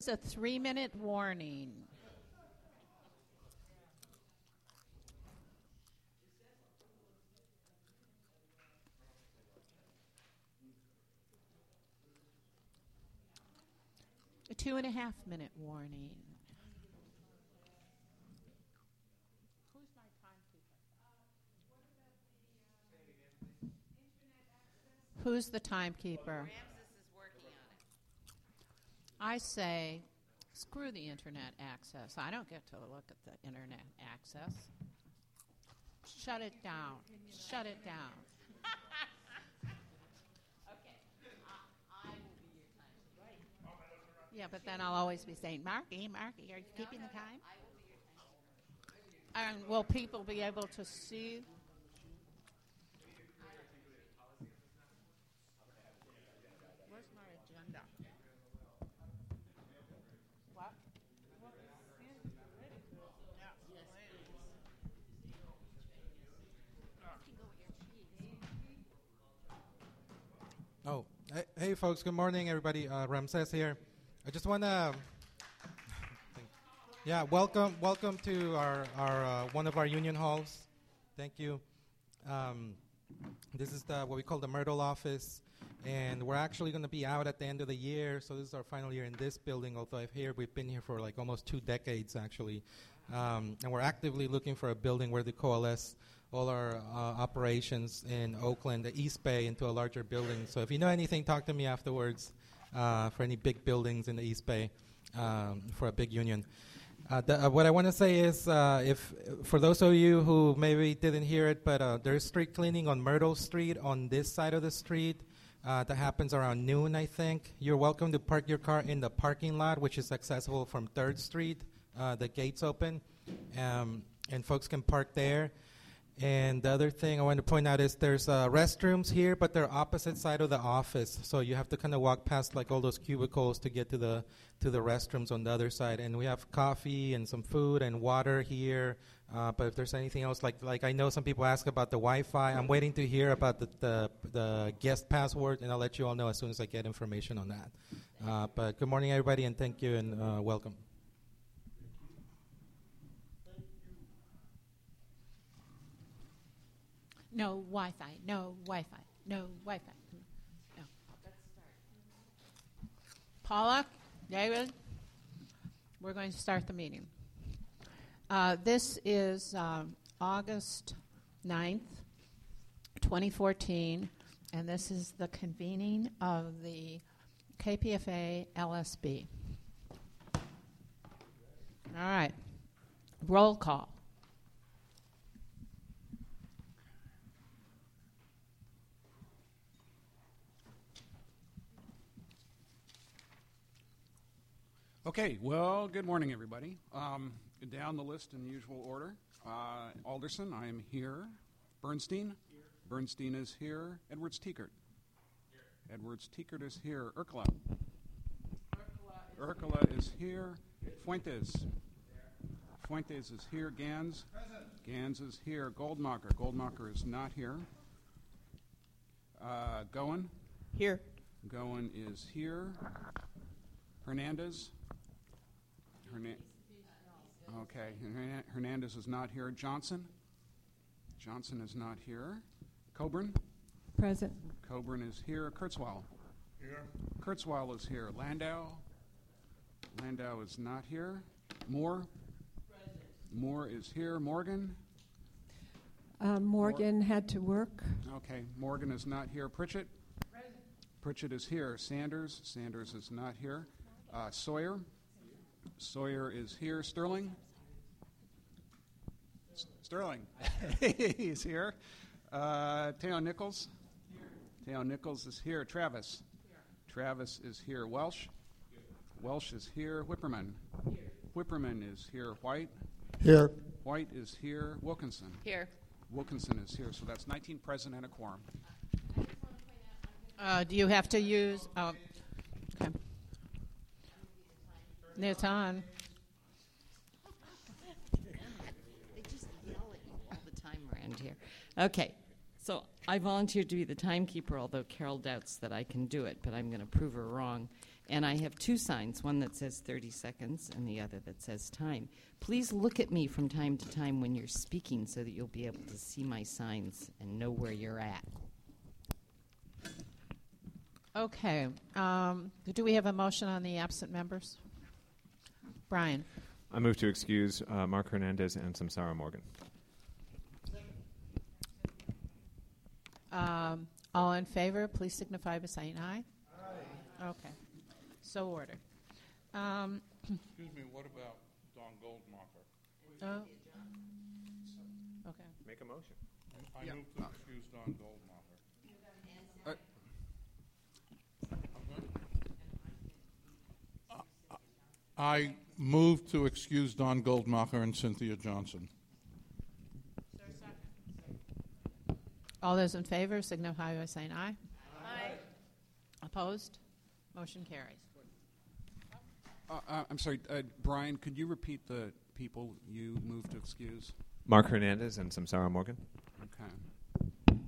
a 3-minute warning. A 2.5-minute warning. Who's my timekeeper? Who's the timekeeper? Ramses is working on it. I say, screw the internet access. I don't get to look at the internet access. Shut it down. Shut it down. Okay. I will be your time. Yeah, but then I'll always be saying, Marky, are you keeping the time? I will be your time. And will people be able to see? Where's my agenda? What? Oh, hey folks, good morning everybody. Ramses here. I just want to, welcome to our one of our union halls. Thank you. This is what we call the Myrtle office, and we're actually going to be out at the end of the year, so this is our final year in this building, although we've been here for like almost 2 decades actually. And we're actively looking for a building where to coalesce all our operations in Oakland, the East Bay, into a larger building. So if you know anything, talk to me afterwards for any big buildings in the East Bay for a big union. What I want to say is, if for those of you who maybe didn't hear it, but there's street cleaning on Myrtle Street on this side of the street that happens around noon, I think. You're welcome to park your car in the parking lot, which is accessible from 3rd Street. The gates open, and folks can park there. And the other thing I want to point out is there's restrooms here, but they're opposite side of the office, so you have to kind of walk past like all those cubicles to get to the restrooms on the other side. And we have coffee and some food and water here. But if there's anything else, like I know some people ask about the Wi-Fi. I'm waiting to hear about the guest password, and I'll let you all know as soon as I get information on that. But good morning, everybody, and thank you and welcome. No Wi-Fi, no Wi-Fi, no Wi-Fi. No. Let's start. Paula, David, we're going to start the meeting. This is August 9th, 2014, and this is the convening of the KPFA LSB. All right, roll call. Okay, well, good morning, everybody. Down the list in the usual order. Alderson, I am here. Bernstein? Here. Bernstein is here. Edwards-Tiekert? Here. Edwards-Tiekert is here. Urkela? Urkela is here. Fuentes? Fuentes is here. Gans? Present. Gans is here. Goldmacher? Goldmacher is not here. Goen? Here. Goen is here. Hernandez? Okay, Hernandez is not here. Johnson? Johnson is not here. Coburn? Present. Coburn is here. Kurzweil? Here. Kurzweil is here. Landau? Landau is not here. Moore? Present. Moore is here. Morgan? Morgan had to work. Okay, Morgan is not here. Pritchett? Present. Pritchett is here. Sanders? Sanders is not here. Sawyer? Sawyer is here. Sterling? Sterling. He's here. Teo Nichols? Here. Teo Nichols is here. Travis? Here. Travis is here. Welsh? Here. Welsh is here. Whipperman? Here. Whipperman is here. White? Here. White is here. Wilkinson? Here. Wilkinson is here. So that's 19 present and a quorum. Do you have to use... okay. It's on. They just yell at you all the time around here. Okay, so I volunteered to be the timekeeper, although Carol doubts that I can do it, but I'm going to prove her wrong. And I have two signs, one that says 30 seconds and the other that says time. Please look at me from time to time when you're speaking so that you'll be able to see my signs and know where you're at. Okay. Do we have a motion on the absent members? Brian. I move to excuse Mark Hernandez and Samsara Morgan. All in favor, please signify by saying aye. Aye. Okay. So ordered. Excuse me, what about Don Goldmacher? Oh. Okay. Make a motion. I move to excuse Don Goldmacher. I move to excuse Don Goldmacher and Cynthia Johnson. All those in favor signify by saying aye. Aye. Opposed? Motion carries. I'm sorry, Brian, could you repeat the people you moved to excuse? Mark Hernandez and Samsara Morgan. Okay.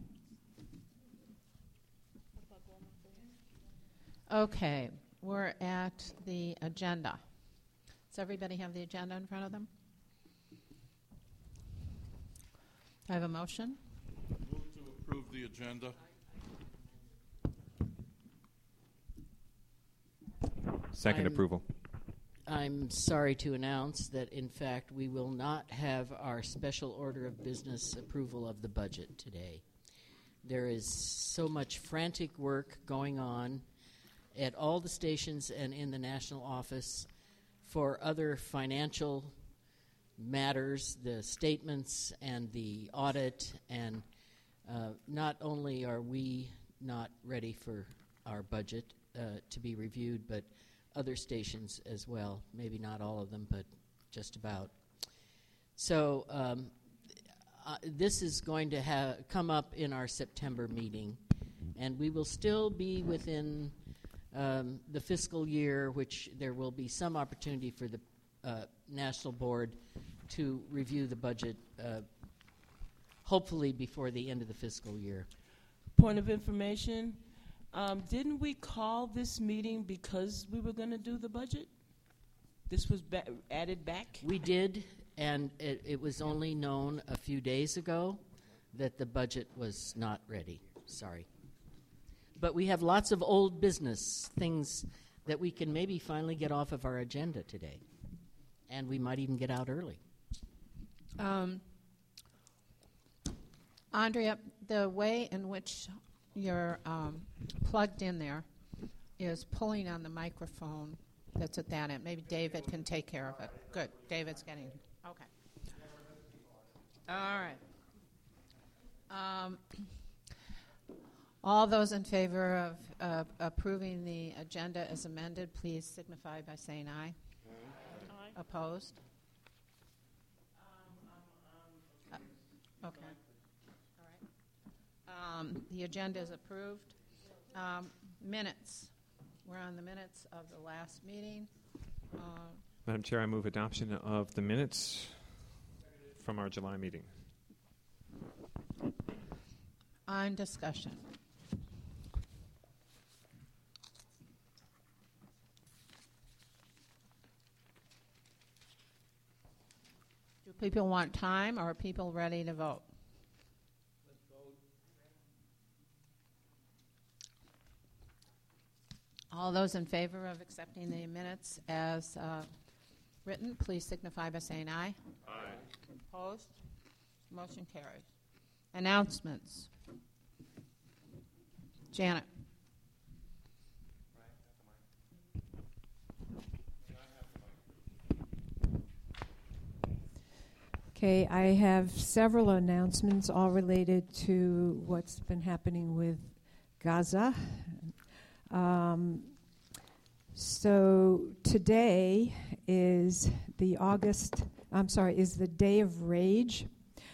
Okay, we're at the agenda. Does everybody have the agenda in front of them? I have a motion. Move to approve the agenda. Second approval. I'm sorry to announce that, in fact, we will not have our special order of business approval of the budget today. There is so much frantic work going on at all the stations and in the national office for other financial matters, the statements and the audit, and not only are we not ready for our budget to be reviewed, but other stations as well. Maybe not all of them, but just about. So this is going to come up in our September meeting, and we will still be within the fiscal year, which there will be some opportunity for the National Board to review the budget, hopefully before the end of the fiscal year. Point of information, didn't we call this meeting because we were going to do the budget? This was added back? We did, and it was only known a few days ago that the budget was not ready. Sorry. But we have lots of old business things that we can maybe finally get off of our agenda today. And we might even get out early. Andrea, the way in which you're plugged in there is pulling on the microphone that's at that end. Maybe David can take care of it. Good. David's getting it. Okay. All right. All those in favor of approving the agenda as amended, please signify by saying aye. Aye. Opposed? Okay. All right. The agenda is approved. Minutes. We're on the minutes of the last meeting. Madam Chair, I move adoption of the minutes from our July meeting. On discussion. Do people want time, or are people ready to vote? Let's vote. All those in favor of accepting the minutes as written, please signify by saying aye. Aye. Opposed? Motion carries. Announcements. Janet. Okay, I have several announcements all related to what's been happening with Gaza. So today is the Day of Rage,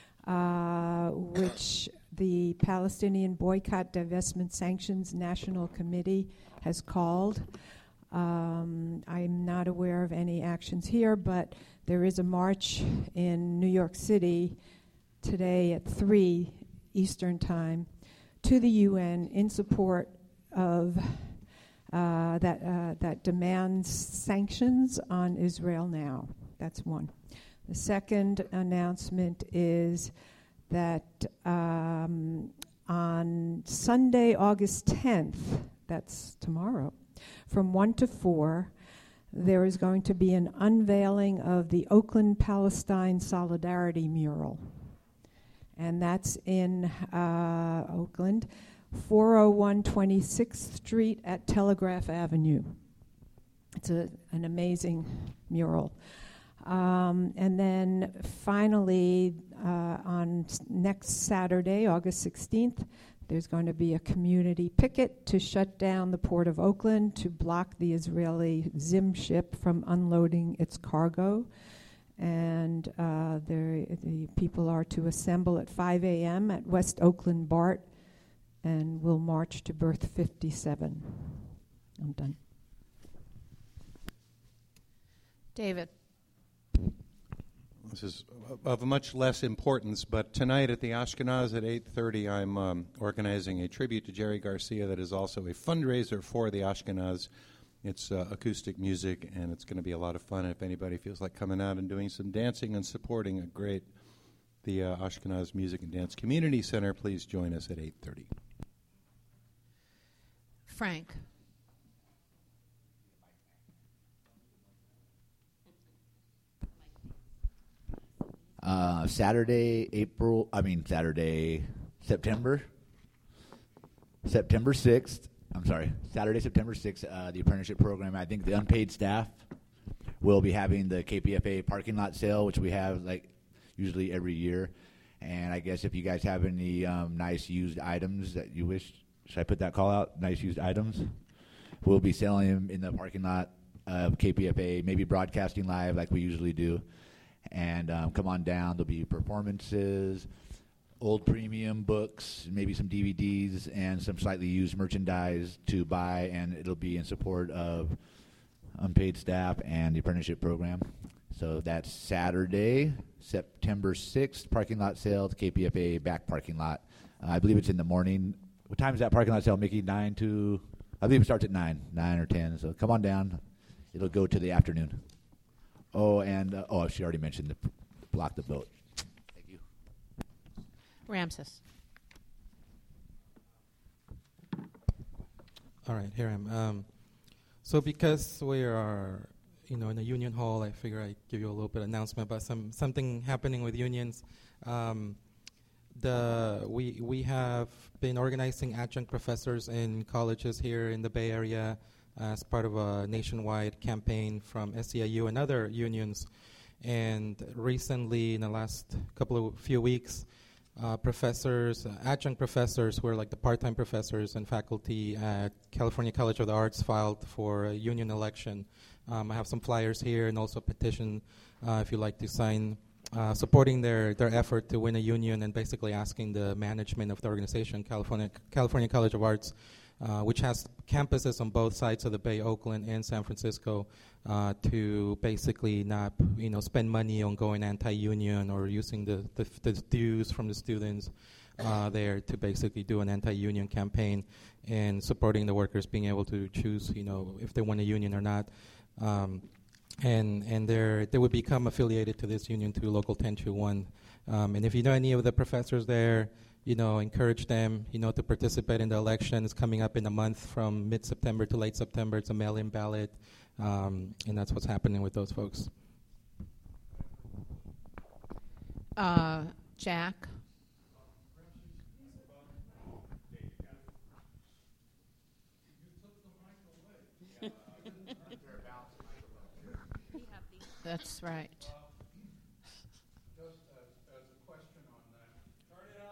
which the Palestinian Boycott, Divestment, Sanctions National Committee has called. I'm not aware of any actions here, but there is a march in New York City today at 3 Eastern Time to the UN in support of that demands sanctions on Israel now. That's one. The second announcement is that on Sunday, August 10th, that's tomorrow, from 1 to 4, there is going to be an unveiling of the Oakland Palestine Solidarity Mural. And that's in Oakland, 401 26th Street at Telegraph Avenue. It's an amazing mural. And then finally, on next Saturday, August 16th, there's going to be a community picket to shut down the Port of Oakland to block the Israeli Zim ship from unloading its cargo. And the people are to assemble at 5 a.m. at West Oakland BART, and will march to Berth 57. I'm done. David. This is of much less importance, but tonight at the Ashkenaz at 8:30, I'm organizing a tribute to Jerry Garcia that is also a fundraiser for the Ashkenaz. It's acoustic music, and it's going to be a lot of fun. If anybody feels like coming out and doing some dancing and supporting the Ashkenaz Music and Dance Community Center, please join us at 8:30. Frank. September 6th. I'm sorry, Saturday, September 6th, the apprenticeship program. I think the unpaid staff will be having the KPFA parking lot sale, which we have like usually every year. And I guess if you guys have any nice used items that you wish, should I put that call out? Nice used items? We'll be selling them in the parking lot of KPFA, maybe broadcasting live like we usually do. And come on down. There'll be performances, old premium books, maybe some DVDs, and some slightly used merchandise to buy, and it'll be in support of unpaid staff and the apprenticeship program. So that's Saturday, September 6th, parking lot sale, KPFA back parking lot. I believe it's in the morning. What time is that parking lot sale, Mickey? 9 to, I believe it starts at 9 or 10. So come on down. It'll go to the afternoon. Oh, and, she already mentioned the block the vote. Thank you. Ramses. All right, here I am. So because we are, in a union hall, I figure I'd give you a little bit of announcement about something happening with unions. We have been organizing adjunct professors in colleges here in the Bay Area as part of a nationwide campaign from SEIU and other unions. And recently, in the last few weeks, adjunct professors who are like the part-time professors and faculty at California College of the Arts filed for a union election. I have some flyers here and also a petition if you'd like to sign supporting their effort to win a union and basically asking the management of the organization, California College of Arts, which has campuses on both sides of the Bay, Oakland and San Francisco, to basically not, spend money on going anti-union or using the dues from the students there to basically do an anti-union campaign and supporting the workers being able to choose, if they want a union or not. And they would become affiliated to this union through Local 1021. And if you know any of the professors there, encourage them, to participate in the election. It's coming up in a month from mid-September to late September. It's a mail-in ballot, and that's what's happening with those folks. Jack. That's right. Just as a question on that, turn it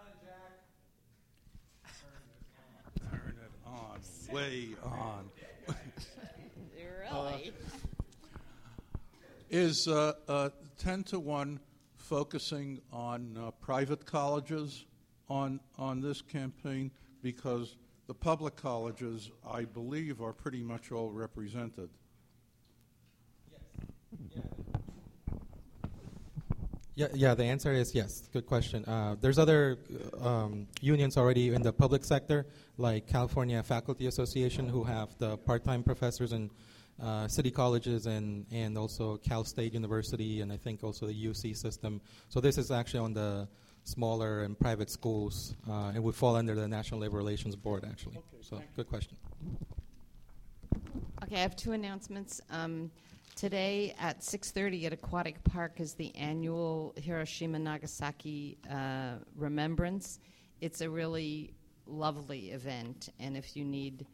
on, Jack. Turn it on. Way on. Really? Is 10-1 focusing on private colleges on this campaign? Because the public colleges, I believe, are pretty much all represented. Yes. Yeah. Yeah, the answer is yes. Good question. There's other unions already in the public sector, like California Faculty Association, who have the part-time professors in city colleges and also Cal State University, and I think also the UC system. So this is actually on the smaller and private schools, and would fall under the National Labor Relations Board, actually. Okay, so good question. Okay, I have two announcements. Today at 6:30 at Aquatic Park is the annual Hiroshima-Nagasaki Remembrance. It's a really lovely event, and if you need,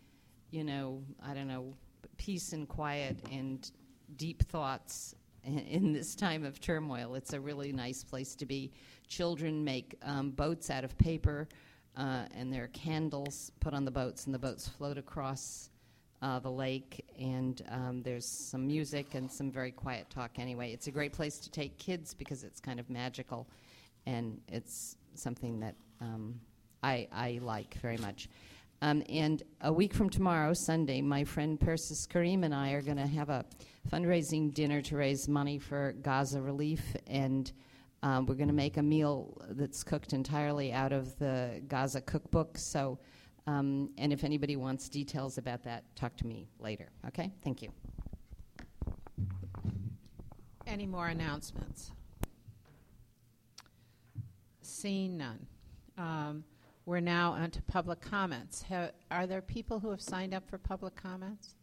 peace and quiet and deep thoughts in this time of turmoil, it's a really nice place to be. Children make boats out of paper, and there are candles put on the boats, and the boats float across the lake, and there's some music and some very quiet talk anyway. It's a great place to take kids because it's kind of magical, and it's something that I like very much. And a week from tomorrow, Sunday, my friend Persis Karim and I are going to have a fundraising dinner to raise money for Gaza relief, and we're going to make a meal that's cooked entirely out of the Gaza cookbook. So. And if anybody wants details about that, talk to me later. Okay? Thank you. Any more announcements? Seeing none. We're now on to public comments. Are there people who have signed up for public comments?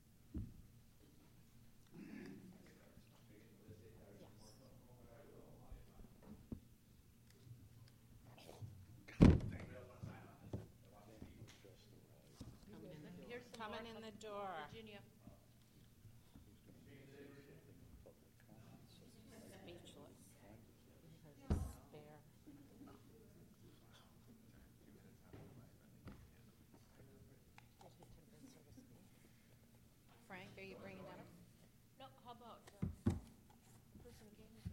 Coming in the door. Virginia. Speechless. Despair. Frank, are you bringing that up? No, how about the person who gave me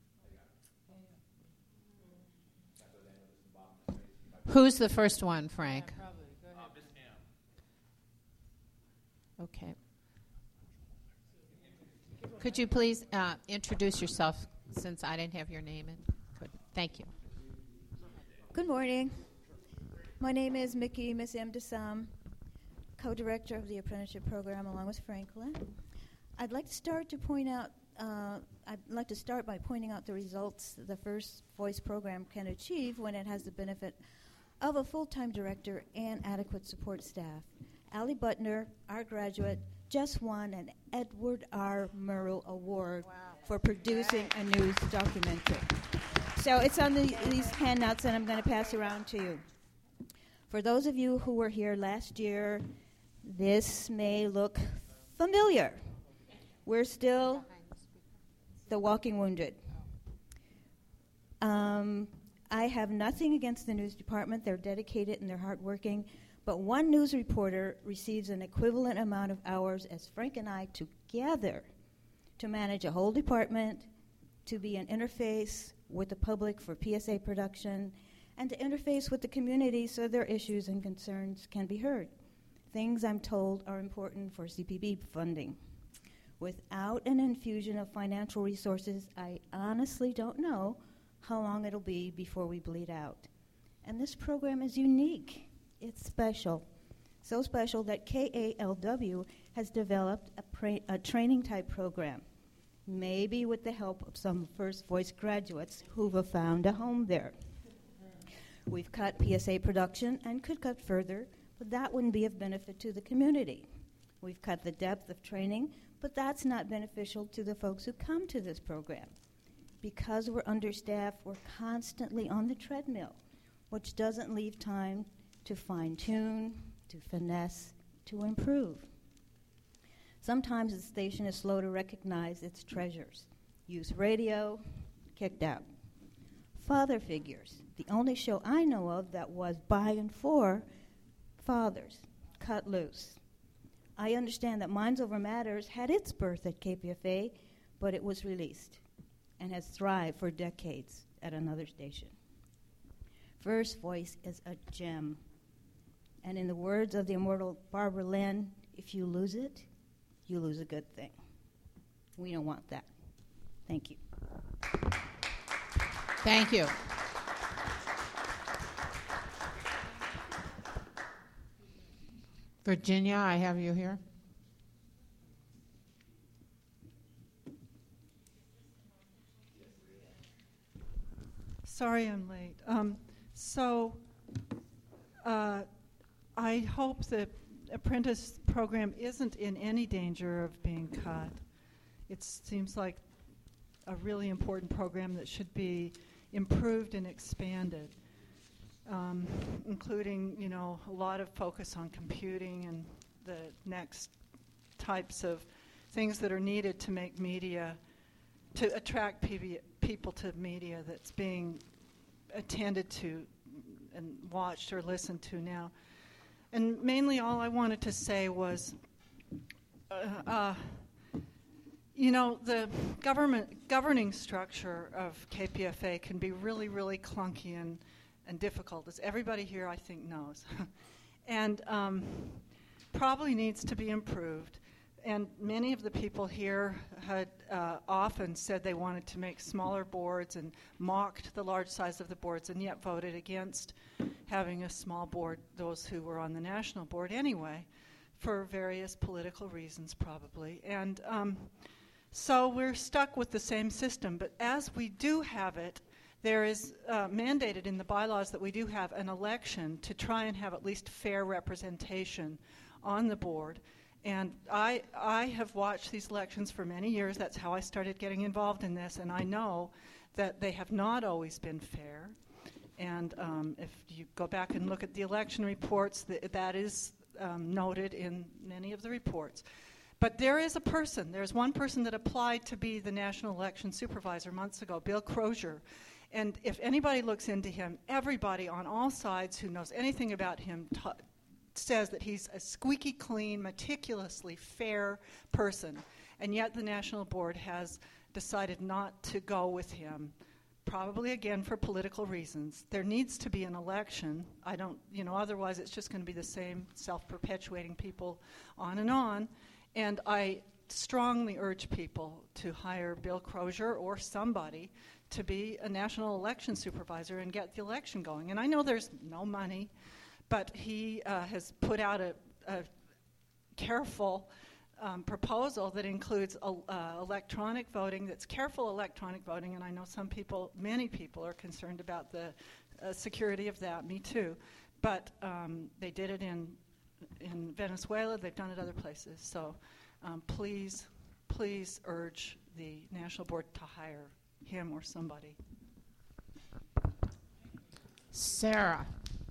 Virginia? Who's the first one, Frank? Yeah, probably. Go ahead. Okay. Could you please introduce yourself since I didn't have your name in? Good. Thank you. Good morning. My name is Mickey Miss M. Desam, co-director of the apprenticeship program along with Franklin. I'd like to start by pointing out the results the First Voice program can achieve when it has the benefit of a full-time director and adequate support staff. Allie Butner, our graduate, just won an Edward R. Murrow Award for producing a news documentary. So it's on these handouts, and I'm going to pass around to you. For those of you who were here last year, this may look familiar. We're still the walking wounded. I have nothing against the news department. They're dedicated and they're hardworking. But one news reporter receives an equivalent amount of hours as Frank and I together to manage a whole department, to be an interface with the public for PSA production, and to interface with the community so their issues and concerns can be heard. Things I'm told are important for CPB funding. Without an infusion of financial resources, I honestly don't know how long it'll be before we bleed out. And this program is unique. It's special. So special that KALW has developed a training type program, maybe with the help of some First Voice graduates who've found a home there. We've cut PSA production and could cut further, but that wouldn't be of benefit to the community. We've cut the depth of training, but that's not beneficial to the folks who come to this program. Because we're understaffed, we're constantly on the treadmill, which doesn't leave time to fine-tune, to finesse, to improve. Sometimes the station is slow to recognize its treasures. Youth radio, kicked out. Father figures, the only show I know of that was by and for fathers, cut loose. I understand that Minds Over Matters had its birth at KPFA, but it was released and has thrived for decades at another station. First Voice is a gem. And in the words of the immortal Barbara Lynn, if you lose it, you lose a good thing. We don't want that. Thank you. Thank you. Virginia, I have you here. Sorry I'm late. I hope the apprentice program isn't in any danger of being cut. It seems like a really important program that should be improved and expanded, including, a lot of focus on computing and the next types of things that are needed to make media, to attract people to media that's being attended to and watched or listened to now. And mainly all I wanted to say was, the governing structure of KPFA can be really, really clunky and difficult, as everybody here I think knows. And probably needs to be improved. And many of the people here had often said they wanted to make smaller boards and mocked the large size of the boards, and yet voted against having a small board, those who were on the national board anyway, for various political reasons probably. And so we're stuck with the same system. But as we do have it, there is mandated in the bylaws that we do have an election to try and have at least fair representation on the board. And I have watched these elections for many years. That's how I started getting involved in this. And I know that they have not always been fair. And if you go back and look at the election reports, that is noted in many of the reports. But there's one person that applied to be the National Election Supervisor months ago, Bill Crozier. And if anybody looks into him, everybody on all sides who knows anything about him says that he's a squeaky clean, meticulously fair person. And yet the National Board has decided not to go with him, probably again for political reasons. There needs to be an election. Otherwise it's just going to be the same self-perpetuating people on. And I strongly urge people to hire Bill Crozier or somebody to be a national election supervisor and get the election going. And I know there's no money, but he has put out a careful proposal that includes electronic voting, that's careful electronic voting, and I know many people are concerned about the security of that, me too. But they did it in Venezuela, they've done it other places. So please urge the National Board to hire him or somebody. Sarah.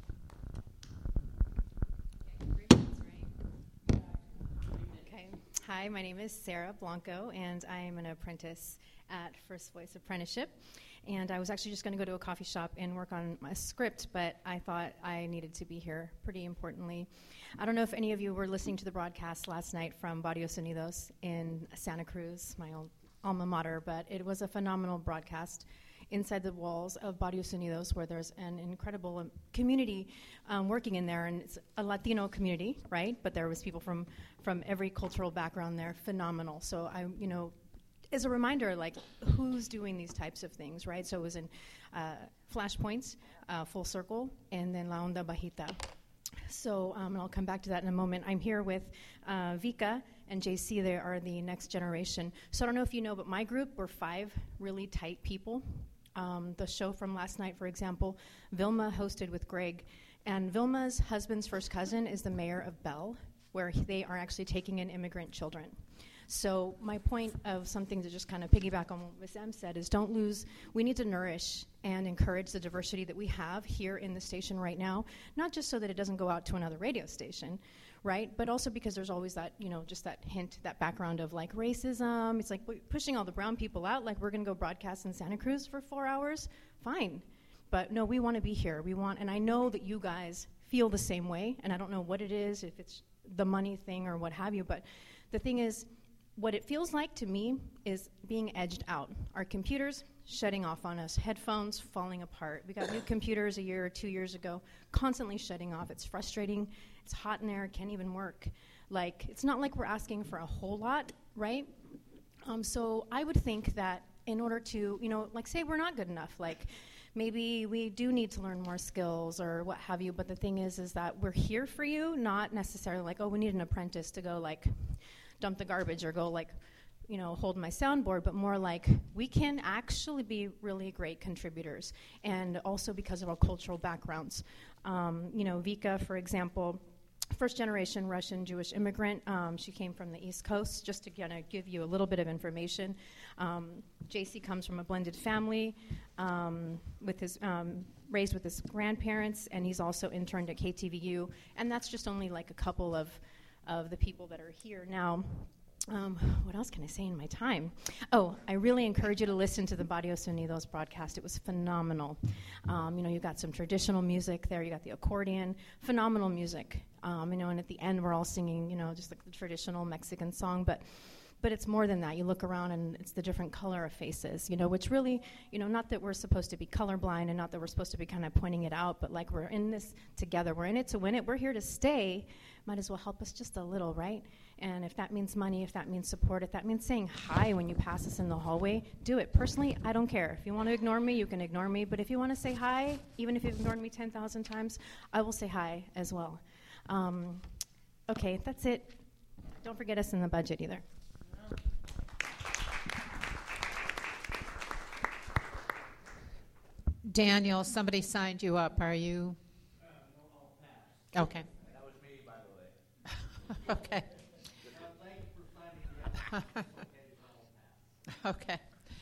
Hi, my name is Sarah Blanco, and I am an apprentice at First Voice Apprenticeship. And I was actually just going to go to a coffee shop and work on my script, but I thought I needed to be here pretty importantly. I don't know if any of you were listening to the broadcast last night from Barrios Unidos in Santa Cruz, my old alma mater, but it was a phenomenal broadcast inside the walls of Barrios Unidos, where there's an incredible community working in there, and it's a Latino community, right? But there was people from every cultural background there, phenomenal. So as a reminder, like, who's doing these types of things, right? So it was in Flashpoints, Full Circle, and then La Onda Bajita. So, and I'll come back to that in a moment. I'm here with Vika and JC. They are the next generation. So I don't know if you know, but my group, we're 5 really tight people. The show from last night, for example, Vilma hosted with Greg. And Vilma's husband's first cousin is the mayor of Bell, where they are actually taking in immigrant children. So my point of something to just kind of piggyback on what Ms. M said is we need to nourish and encourage the diversity that we have here in the station right now, not just so that it doesn't go out to another radio station, right? But also because there's always that, just that hint, that background of like racism. It's like pushing all the brown people out, like we're going to go broadcast in Santa Cruz for 4 hours, fine. But no, we want to be here. And I know that you guys feel the same way, and I don't know what it is, if it's the money thing or what have you, but the thing is, what it feels like to me is being edged out. Our computers shutting off on us, headphones falling apart. We got new computers a year or 2 years ago, constantly shutting off. It's frustrating. It's hot in there. It can't even work. Like, it's not like we're asking for a whole lot, right? So I would think that in order to, like say we're not good enough, like maybe we do need to learn more skills or what have you, but the thing is that we're here for you, not necessarily like, oh, we need an apprentice to go like dump the garbage or go like, hold my soundboard, but more like we can actually be really great contributors, and also because of our cultural backgrounds. Vika, for example, first-generation Russian Jewish immigrant. She came from the East Coast, just to give you a little bit of information. JC comes from a blended family, with his raised with his grandparents, and he's also interned at KTVU, and that's just only like a couple of the people that are here now. What else can I say in my time? Oh, I really encourage you to listen to the Barrios Unidos broadcast. It was phenomenal. You got some traditional music there. You got the accordion. Phenomenal music. And at the end we're all singing, just like the traditional Mexican song. But it's more than that. You look around and it's the different color of faces, which really, not that we're supposed to be colorblind and not that we're supposed to be kind of pointing it out, but like we're in this together. We're in it to win it. We're here to stay. Might as well help us just a little, right? And if that means money, if that means support, if that means saying hi when you pass us in the hallway, do it. Personally, I don't care. If you want to ignore me, you can ignore me. But if you want to say hi, even if you've ignored me 10,000 times, I will say hi as well. Okay, that's it. Don't forget us in the budget either. Daniel, somebody signed you up. Are you? Okay. That was me, by the way. Okay. Okay.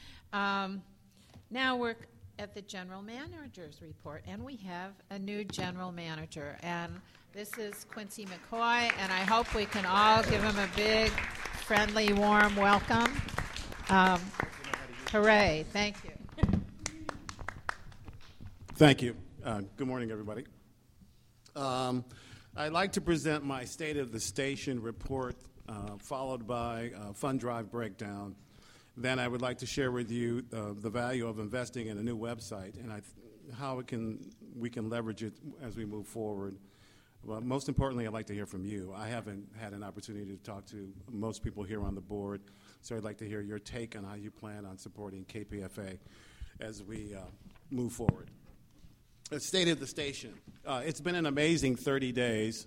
Now we're at the general manager's report, and we have a new general manager, and this is Quincy McCoy, and I hope we can all give him a big, friendly, warm welcome. Hooray. Thank you. Thank you. Good morning, everybody. I'd like to present my State of the Station report, followed by a fund drive breakdown. Then I would like to share with you the value of investing in a new website and how we can leverage it as we move forward. But most importantly, I'd like to hear from you. I haven't had an opportunity to talk to most people here on the board, so I'd like to hear your take on how you plan on supporting KPFA as we move forward. State of the Station. It's been an amazing 30 days.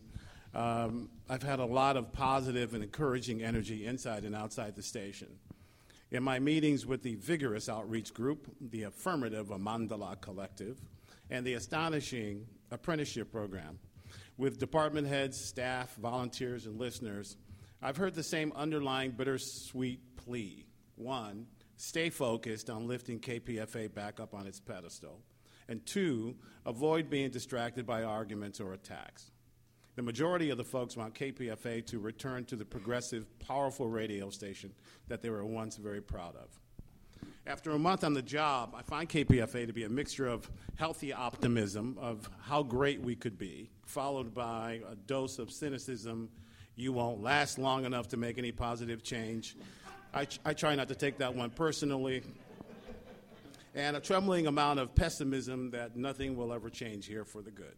I've had a lot of positive and encouraging energy inside and outside the station. In my meetings with the vigorous outreach group, the affirmative Amandala Collective, and the astonishing apprenticeship program, with department heads, staff, volunteers, and listeners, I've heard the same underlying bittersweet plea. One, stay focused on lifting KPFA back up on its pedestal. And two, avoid being distracted by arguments or attacks. The majority of the folks want KPFA to return to the progressive, powerful radio station that they were once very proud of. After a month on the job, I find KPFA to be a mixture of healthy optimism of how great we could be, followed by a dose of cynicism. You won't last long enough to make any positive change. I try not to take that one personally. And a trembling amount of pessimism that nothing will ever change here for the good.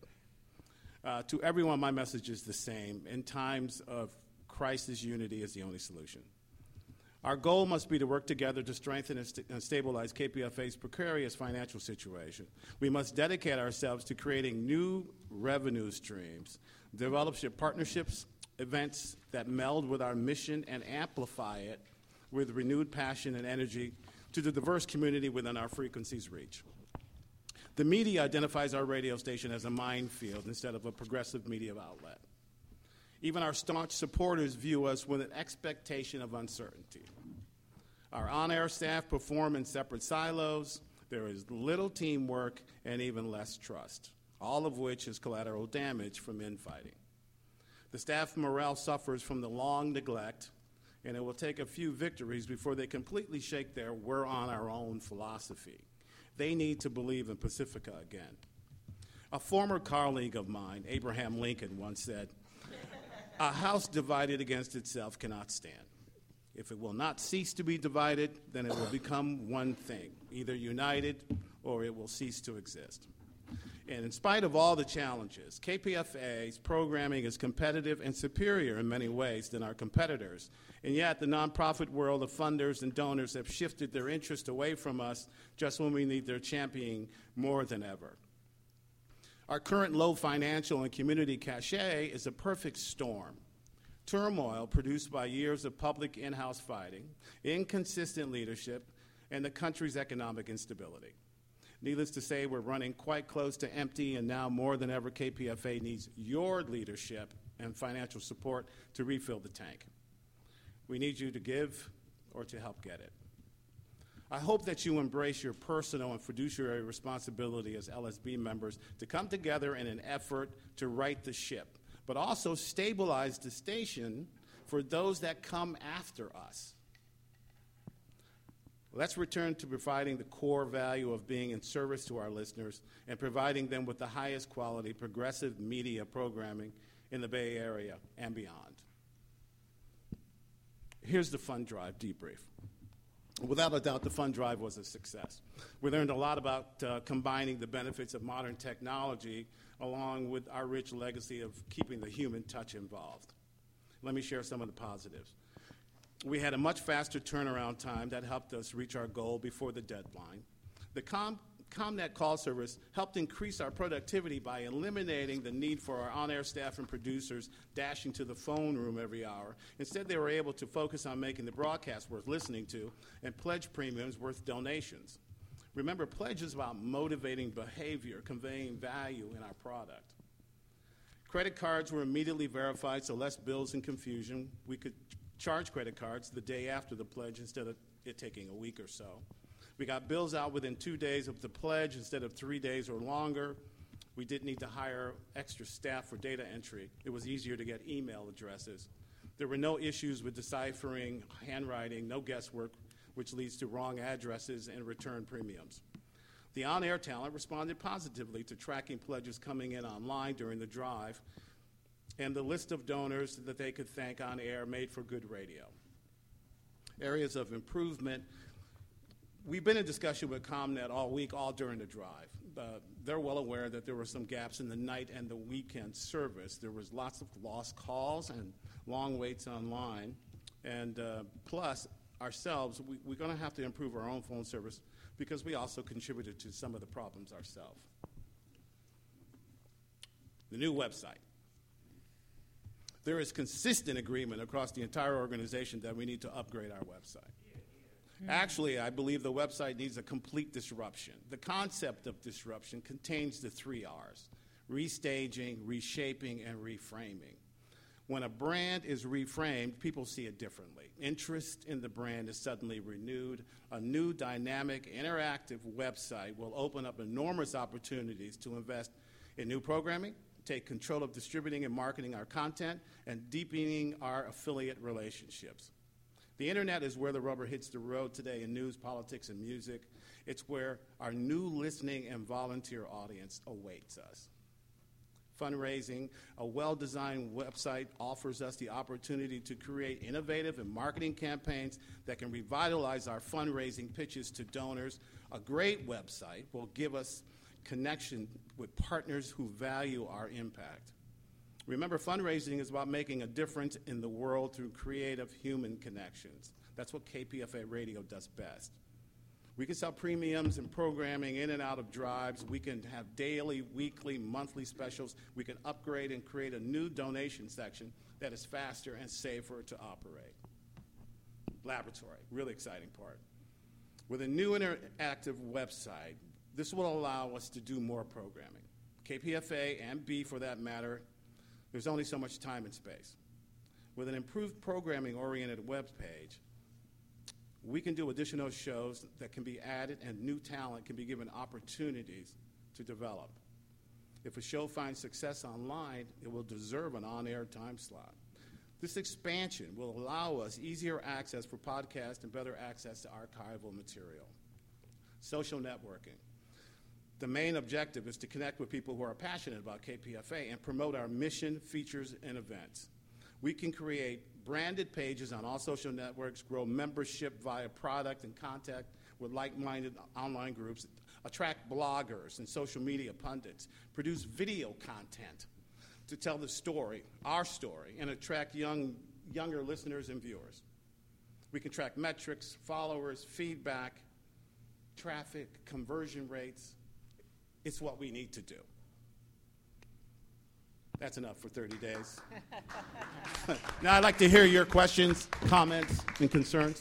To everyone, my message is the same. In times of crisis, unity is the only solution. Our goal must be to work together to strengthen and stabilize KPFA's precarious financial situation. We must dedicate ourselves to creating new revenue streams, develop partnerships, events that meld with our mission and amplify it with renewed passion and energy to the diverse community within our frequency's reach. The media identifies our radio station as a minefield instead of a progressive media outlet. Even our staunch supporters view us with an expectation of uncertainty. Our on-air staff perform in separate silos. There is little teamwork and even less trust, all of which is collateral damage from infighting. The staff morale suffers from the long neglect, and it will take a few victories before they completely shake their we're on our own philosophy. They need to believe in Pacifica again. A former colleague of mine, Abraham Lincoln, once said, "A house divided against itself cannot stand. If it will not cease to be divided, then it will become one thing, either united or it will cease to exist." And in spite of all the challenges, KPFA's programming is competitive and superior in many ways than our competitors. And yet, the nonprofit world of funders and donors have shifted their interest away from us just when we need their championing more than ever. Our current low financial and community cachet is a perfect storm. Turmoil produced by years of public in-house fighting, inconsistent leadership, and the country's economic instability. Needless to say, we're running quite close to empty, and now more than ever, KPFA needs your leadership and financial support to refill the tank. We need you to give or to help get it. I hope that you embrace your personal and fiduciary responsibility as LSB members to come together in an effort to right the ship, but also stabilize the station for those that come after us. Let's return to providing the core value of being in service to our listeners and providing them with the highest quality progressive media programming in the Bay Area and beyond. Here's the Fund Drive debrief. Without a doubt, the Fund Drive was a success. We learned a lot about combining the benefits of modern technology along with our rich legacy of keeping the human touch involved. Let me share some of the positives. We had a much faster turnaround time that helped us reach our goal before the deadline. The ComNet call service helped increase our productivity by eliminating the need for our on-air staff and producers dashing to the phone room every hour. Instead, they were able to focus on making the broadcast worth listening to and pledge premiums worth donations. Remember, pledge is about motivating behavior, conveying value in our product. Credit cards were immediately verified, so less bills and confusion. We could charge credit cards the day after the pledge instead of it taking a week or so. We got bills out within 2 days of the pledge instead of 3 days or longer. We didn't need to hire extra staff for data entry. It was easier to get email addresses. There were no issues with deciphering handwriting, no guesswork, which leads to wrong addresses and return premiums. The on-air talent responded positively to tracking pledges coming in online during the drive, and the list of donors that they could thank on air made for good radio. Areas of improvement. We've been in discussion with ComNet all week, all during the drive. They're well aware that there were some gaps in the night and the weekend service. There was lots of lost calls and long waits online. And plus, ourselves, we're going to have to improve our own phone service because we also contributed to some of the problems ourselves. The new website. There is consistent agreement across the entire organization that we need to upgrade our website. Actually, I believe the website needs a complete disruption. The concept of disruption contains the 3 R's: restaging, reshaping, and reframing. When a brand is reframed, people see it differently. Interest in the brand is suddenly renewed. A new, dynamic, interactive website will open up enormous opportunities to invest in new programming, take control of distributing and marketing our content, and deepening our affiliate relationships. The internet is where the rubber hits the road today in news, politics, and music. It's where our new listening and volunteer audience awaits us. Fundraising, a well-designed website offers us the opportunity to create innovative and marketing campaigns that can revitalize our fundraising pitches to donors. A great website will give us connection with partners who value our impact. Remember, fundraising is about making a difference in the world through creative human connections. That's what KPFA Radio does best. We can sell premiums and programming in and out of drives. We can have daily, weekly, monthly specials. We can upgrade and create a new donation section that is faster and safer to operate. Laboratory, really exciting part. With a new interactive website, this will allow us to do more programming. KPFA and B, for that matter, there's only so much time and space. With an improved programming-oriented web page, we can do additional shows that can be added and new talent can be given opportunities to develop. If a show finds success online, it will deserve an on-air time slot. This expansion will allow us easier access for podcasts and better access to archival material. Social networking. The main objective is to connect with people who are passionate about KPFA and promote our mission, features, and events. We can create branded pages on all social networks, grow membership via product and contact with like-minded online groups, attract bloggers and social media pundits, produce video content to tell the story, our story, and attract younger listeners and viewers. We can track metrics, followers, feedback, traffic, conversion rates. It's what we need to do. That's enough for 30 days. Now I'd like to hear your questions, comments, and concerns.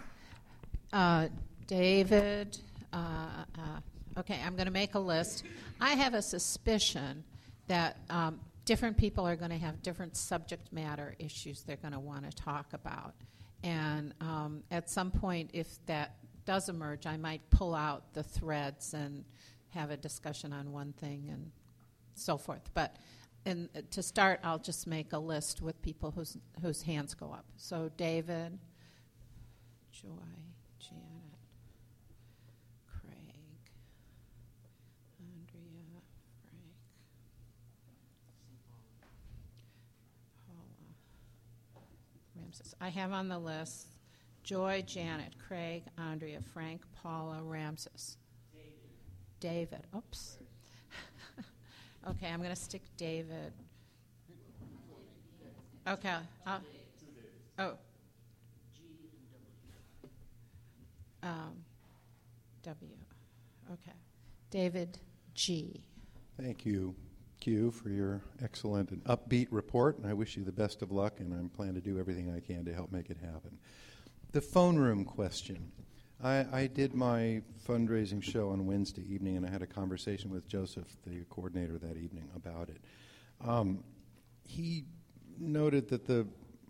David, okay, I'm going to make a list. I have a suspicion that different people are going to have different subject matter issues they're going to want to talk about. And at some point, if that does emerge, I might pull out the threads and have a discussion on one thing and so forth. But to start, I'll just make a list with people whose hands go up. So David, Joy, Janet, Craig, Andrea, Frank, Paula, Ramses. I have on the list Joy, Janet, Craig, Andrea, Frank, Paula, Ramses. David. Oops. Okay, I'm going to stick David. Okay. W. Okay. David G. Thank you, Q, for your excellent and upbeat report, and I wish you the best of luck, and I plan to do everything I can to help make it happen. The phone room question. I did my fundraising show on Wednesday evening, and I had a conversation with Joseph, the coordinator, that evening about it. He noted that the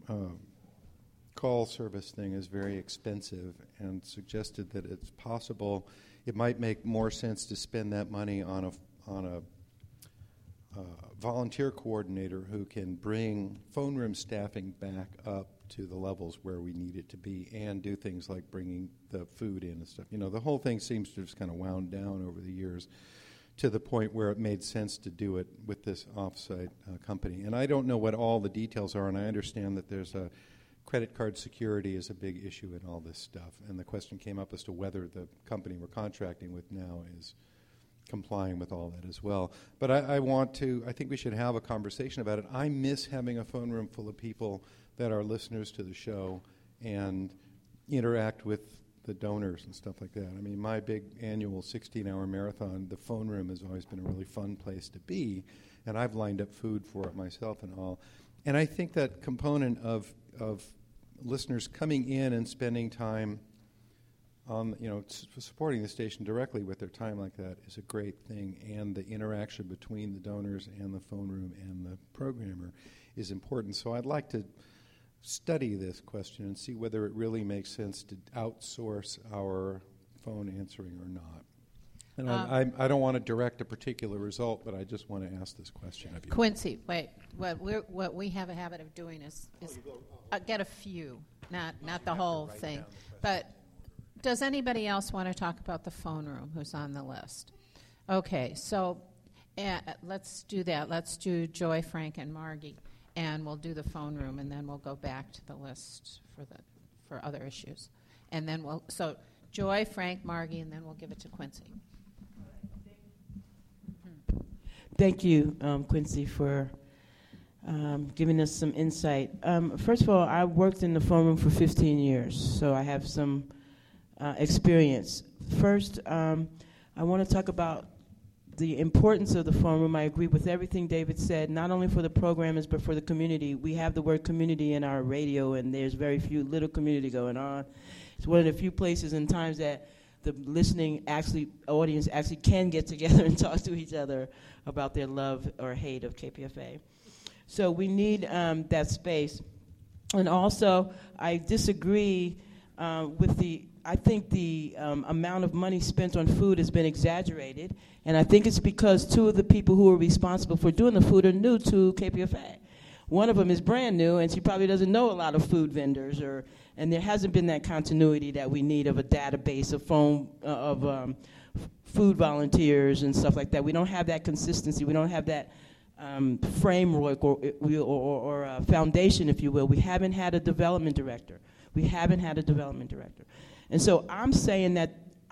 call service thing is very expensive and suggested that it's possible it might make more sense to spend that money on a volunteer coordinator who can bring phone room staffing back up to the levels where we need it to be and do things like bringing the food in and stuff. You know, the whole thing seems to have just kind of wound down over the years to the point where it made sense to do it with this off-site company. And I don't know what all the details are, and I understand that there's a credit card security is a big issue in all this stuff. And the question came up as to whether the company we're contracting with now is complying with all that as well. But I think we should have a conversation about it. I miss having a phone room full of people that are listeners to the show and interact with the donors and stuff like that. I mean, my big annual 16-hour marathon, the phone room has always been a really fun place to be, and I've lined up food for it myself and all. And I think that component of listeners coming in and spending time on, supporting the station directly with their time like that is a great thing, and the interaction between the donors and the phone room and the programmer is important. So I'd like to study this question and see whether it really makes sense to outsource our phone answering or not. And I don't want to direct a particular result, but I just want to ask this question of you. Quincy, wait. What we have a habit of doing is get a few, not the whole thing. But does anybody else want to talk about the phone room who's on the list? Okay, so let's do that. Let's do Joy, Frank, and Margie. And we'll do the phone room, and then we'll go back to the list for other issues. And then so Joy, Frank, Margie, and then we'll give it to Quincy. Thank you, Quincy, for giving us some insight. First of all, I worked in the phone room for 15 years, so I have some experience. First, I want to talk about the importance of the phone room. I agree with everything David said, not only for the programmers, but for the community. We have the word community in our radio, and there's very few little community going on. It's one of the few places and times that the listening audience actually can get together and talk to each other about their love or hate of KPFA. So we need that space. And also, I disagree I think the amount of money spent on food has been exaggerated, and I think it's because two of the people who are responsible for doing the food are new to KPFA. One of them is brand new, and she probably doesn't know a lot of food vendors, and there hasn't been that continuity that we need of a database of food volunteers and stuff like that. We don't have that consistency. We don't have that framework or foundation, if you will. We haven't had a development director. And so I'm saying that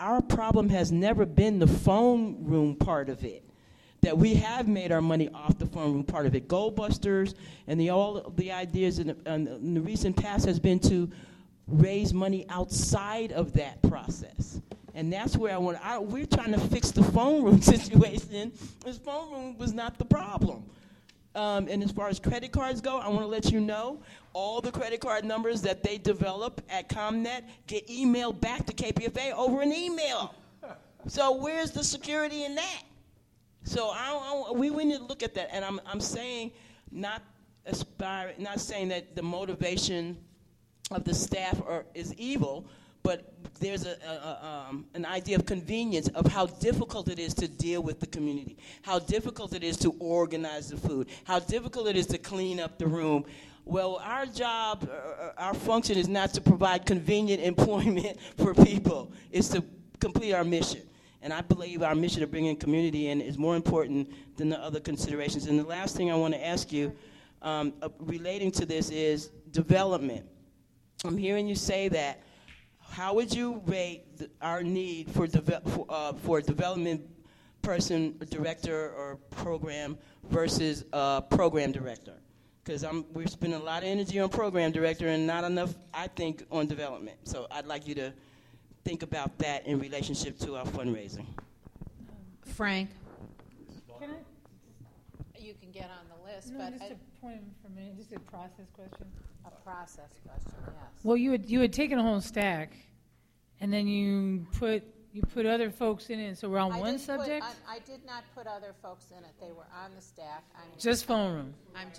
our problem has never been the phone room part of it. That we have made our money off the phone room part of it. Goldbusters and all of the ideas in the recent past has been to raise money outside of that process. And that's where we're trying to fix the phone room situation. This phone room was not the problem. And as far as credit cards go, I want to let you know all the credit card numbers that they develop at ComNet get emailed back to KPFA over an email. So where's the security in that? So we need to look at that. And I'm saying not saying that the motivation of the staff is evil, but there's an idea of convenience of how difficult it is to deal with the community, how difficult it is to organize the food, how difficult it is to clean up the room. Well, our job, our function is not to provide convenient employment for people. It's to complete our mission. And I believe our mission of bringing community in is more important than the other considerations. And the last thing I want to ask you relating to this is development. I'm hearing you say that. How would you rate our need for a development person, director, or program versus a program director? Because we're spending a lot of energy on program director and not enough, I think, on development. So I'd like you to think about that in relationship to our fundraising. Frank? Can I? You can get on the list, No, but just a point for a minute, just a process question. A process question, yes. Well, you had taken a whole stack, and then you put other folks in it. So we're on one subject. I did not put other folks in it. They were on the staff. Just phone room.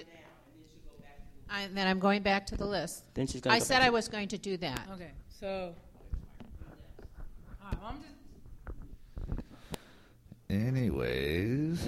Then I'm going back to the list. Then she's I said I was going to do that. Okay, so. I'm just. Anyways.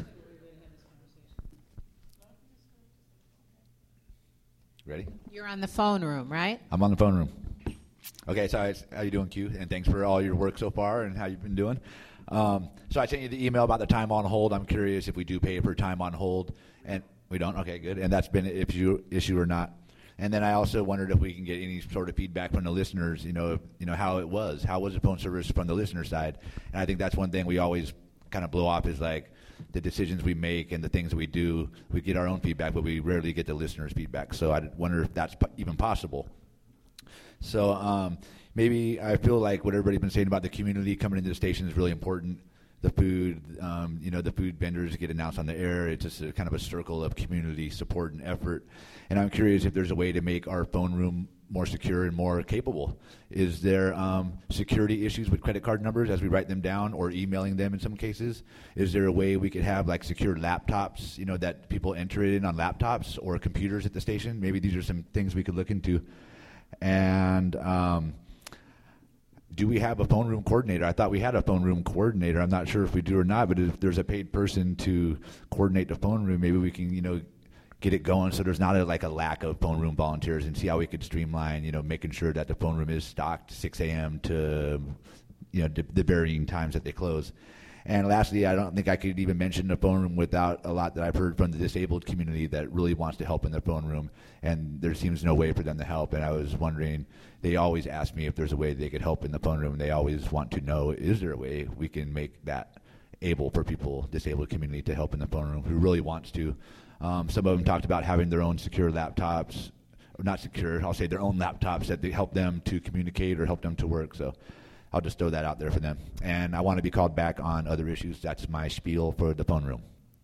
Ready? You're on the phone room, right? I'm on the phone room. Okay, so how you doing, Q? And thanks for all your work so far and how you've been doing. So I sent you the email about the time on hold. I'm curious if we do pay for time on hold. And we don't? Okay, good. And that's been an issue or not. And then I also wondered if we can get any sort of feedback from the listeners, how it was. How was the phone service from the listener side? And I think that's one thing we always kind of blow off is like the decisions we make and the things that we do. We get our own feedback, but we rarely get the listeners' feedback. So I wonder if that's even possible. So maybe I feel like what everybody's been saying about the community coming into the station is really important. The food, the food vendors get announced on the air. It's just a kind of a circle of community support and effort. And I'm curious if there's a way to make our phone room more secure and more capable. Is there security issues with credit card numbers as we write them down or emailing them in some cases? Is there a way we could have like secure laptops, that people enter it in on laptops or computers at the station? Maybe these are some things we could look into. And do we have a phone room coordinator? I thought we had a phone room coordinator. I'm not sure if we do or not, but if there's a paid person to coordinate the phone room, maybe we can, get it going so there's not a lack of phone room volunteers and see how we could streamline, making sure that the phone room is stocked 6 a.m. to, the varying times that they close. And lastly, I don't think I could even mention the phone room without a lot that I've heard from the disabled community that really wants to help in the phone room, and there seems no way for them to help. And I was wondering, they always ask me if there's a way they could help in the phone room, and they always want to know, is there a way we can make that able for people, disabled community, to help in the phone room who really wants to. Some of them talked about having their own secure laptops, or not secure, I'll say their own laptops that they help them to communicate or help them to work. So I'll just throw that out there for them. And I want to be called back on other issues. That's my spiel for the phone room.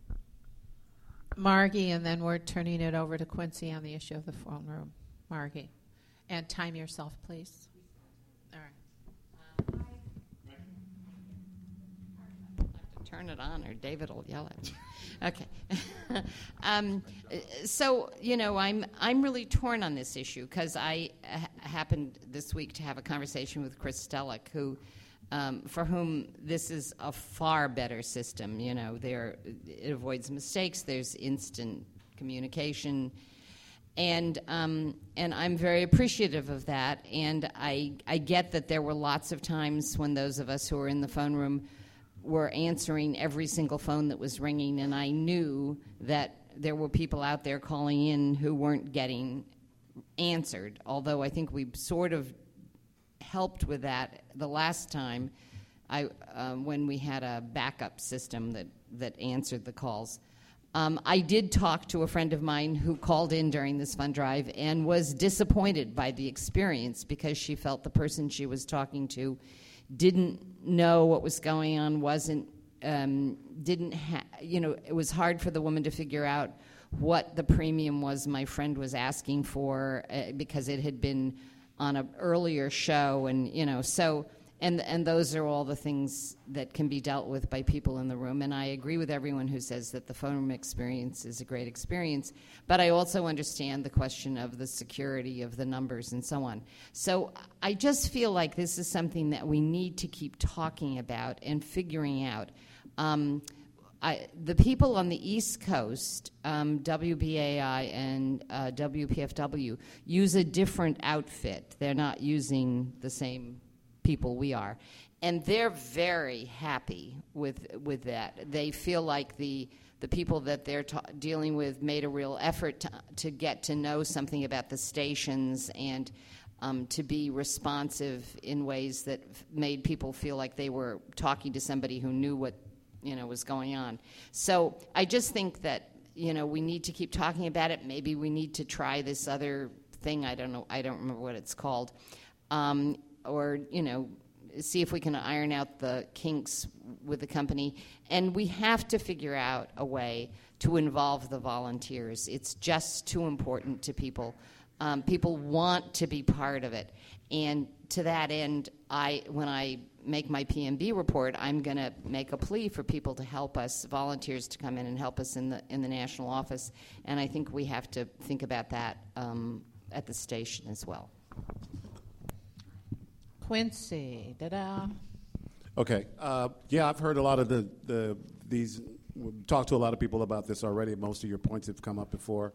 Margie, and then we're turning it over to Quincy on the issue of the phone room. Margie. And time yourself, please. All right. Turn it on or David will yell at me. Okay. So, I'm really torn on this issue because I happened this week to have a conversation with Chris Stellick, who, for whom this is a far better system. It avoids mistakes. There's instant communication. And I'm very appreciative of that. And I get that there were lots of times when those of us who were in the phone room were answering every single phone that was ringing, and I knew that there were people out there calling in who weren't getting answered, although I think we sort of helped with that the last time when we had a backup system that answered the calls. I did talk to a friend of mine who called in during this fund drive and was disappointed by the experience because she felt the person she was talking to didn't know what was going on, it was hard for the woman to figure out what the premium was my friend was asking for because it had been on an earlier show, and those are all the things that can be dealt with by people in the room. And I agree with everyone who says that the phone room experience is a great experience, but I also understand the question of the security of the numbers and so on. So I just feel like this is something that we need to keep talking about and figuring out. The people on the East Coast, WBAI and WPFW, use a different outfit. They're not using the same people we are. And they're very happy with that. They feel like the people that they're dealing with made a real effort to get to know something about the stations and to be responsive in ways that made people feel like they were talking to somebody who knew what was going on. So I just think that, we need to keep talking about it. Maybe we need to try this other thing. I don't know. I don't remember what it's called. Or, see if we can iron out the kinks with the company. And we have to figure out a way to involve the volunteers. It's just too important to people. People want to be part of it. And to that end, when I make my PMB report, I'm going to make a plea for people to help us, volunteers to come in and help us in the national office. And I think we have to think about that at the station as well. Quincy, ta-da. Okay. Yeah, I've heard a lot of these. We've talked to a lot of people about this already. Most of your points have come up before.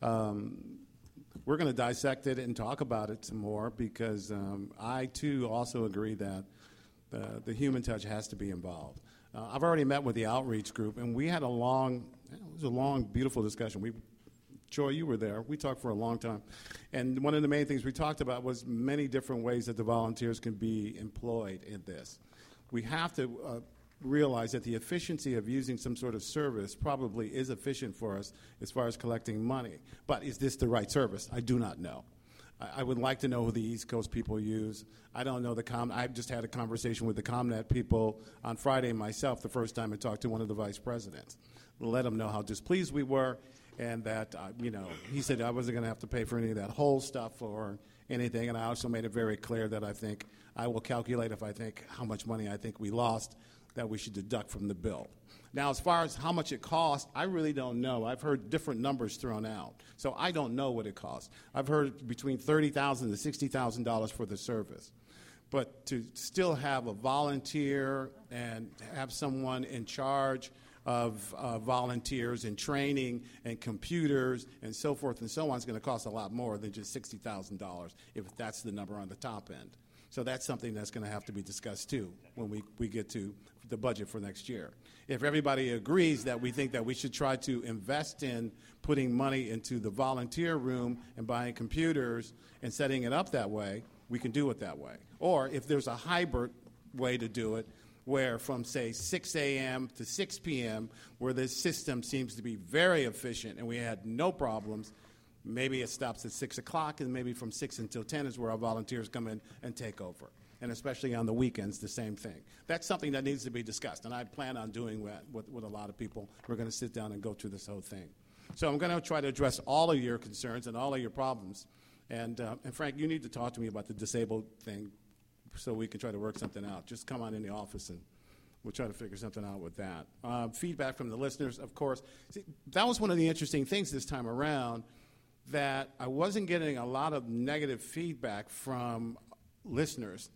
We're going to dissect it and talk about it some more because I, too, also agree that the human touch has to be involved. I've already met with the outreach group, and we had a long, beautiful discussion. Joy, you were there. We talked for a long time. And one of the main things we talked about was many different ways that the volunteers can be employed in this. We have to realize that the efficiency of using some sort of service probably is efficient for us as far as collecting money. But is this the right service? I do not know. I would like to know who the East Coast people use. I don't know I just had a conversation with the ComNet people on Friday myself, the first time I talked to one of the vice presidents. Let them know how displeased we were, and that, he said I wasn't going to have to pay for any of that whole stuff or anything. And I also made it very clear that I will calculate if I think how much money I think we lost, that we should deduct from the bill. Now, as far as how much it costs, I really don't know. I've heard different numbers thrown out, so I don't know what it costs. I've heard between $30,000 to $60,000 for the service. But to still have a volunteer and have someone in charge of volunteers and training and computers and so forth and so on is going to cost a lot more than just $60,000 if that's the number on the top end. So that's something that's going to have to be discussed, too, when we get to the budget for next year. If everybody agrees that we think that we should try to invest in putting money into the volunteer room and buying computers and setting it up that way, we can do it that way. Or if there's a hybrid way to do it, where from, say, 6 a.m. to 6 p.m., where this system seems to be very efficient and we had no problems, maybe it stops at 6 o'clock, and maybe from 6 until 10 is where our volunteers come in and take over. And especially on the weekends, the same thing. That's something that needs to be discussed, and I plan on doing that with a lot of people. We're going to sit down and go through this whole thing. So I'm going to try to address all of your concerns and all of your problems. And Frank, you need to talk to me about the disabled thing so we can try to work something out. Just come on in the office and we'll try to figure something out with that. Feedback from the listeners, of course. See, that was one of the interesting things this time around, that I wasn't getting a lot of negative feedback from listeners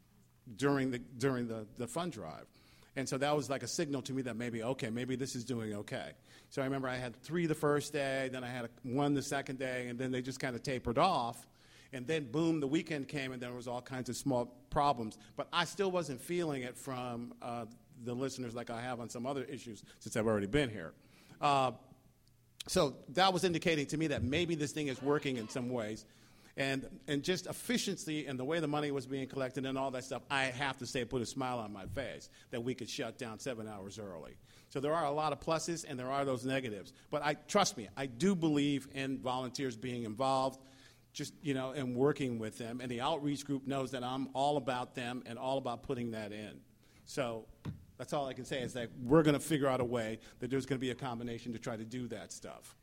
during the fund drive. And so that was like a signal to me that maybe this is doing okay. So I remember I had 3 the first day, then I had 1 the second day, and then they just kind of tapered off. And then, boom, the weekend came, and there was all kinds of small problems. But I still wasn't feeling it from the listeners like I have on some other issues since I've already been here. So that was indicating to me that maybe this thing is working in some ways. And just efficiency and the way the money was being collected and all that stuff, I have to say put a smile on my face that we could shut down 7 hours early. So there are a lot of pluses and there are those negatives. But trust me, I do believe in volunteers being involved, just, and working with them. And the outreach group knows that I'm all about them and all about putting that in. So that's all I can say is that we're going to figure out a way that there's going to be a combination to try to do that stuff.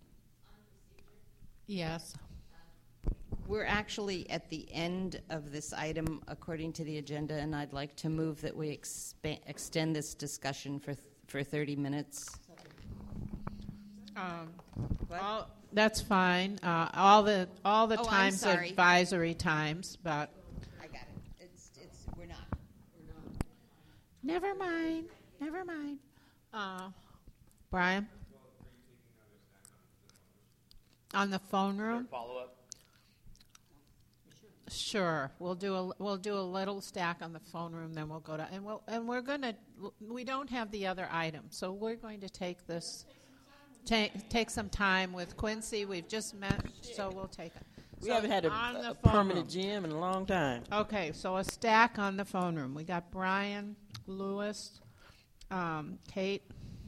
Yes. We're actually at the end of this item according to the agenda, and I'd like to move that we extend this discussion for 30 minutes. That's fine. All the times are sorry. advisory times, but I got it. We're not. Never mind. Brian? On the phone room? Follow up. Sure. We'll do a little stack on the phone room, then we'll go to we're going to. We don't have the other item, so we're going to take this. Take some time with Quincy. We've just met, so we'll take it. We haven't had a permanent GM in a long time. Okay, so a stack on the phone room. We got Brian, Lewis, Kate,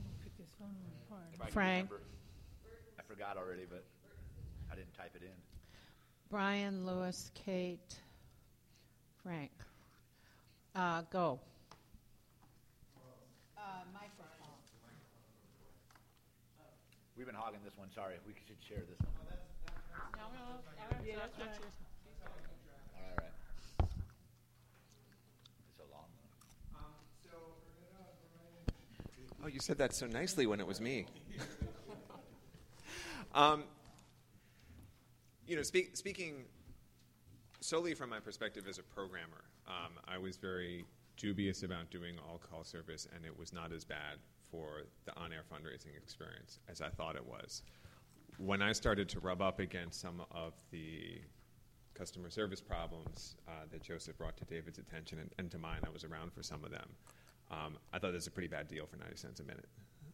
Frank. I forgot already, but I didn't type it in. Brian, Lewis, Kate, Frank. Go. We've been hogging this one. Sorry, we should share this one. All right. It's a long one. Oh, you said that so nicely when it was me. Speaking solely from my perspective as a programmer, I was very dubious about doing all-call service, and it was not as bad for the on-air fundraising experience as I thought it was. When I started to rub up against some of the customer service problems that Joseph brought to David's attention and to mine, I was around for some of them, I thought this was a pretty bad deal for 90 cents a minute.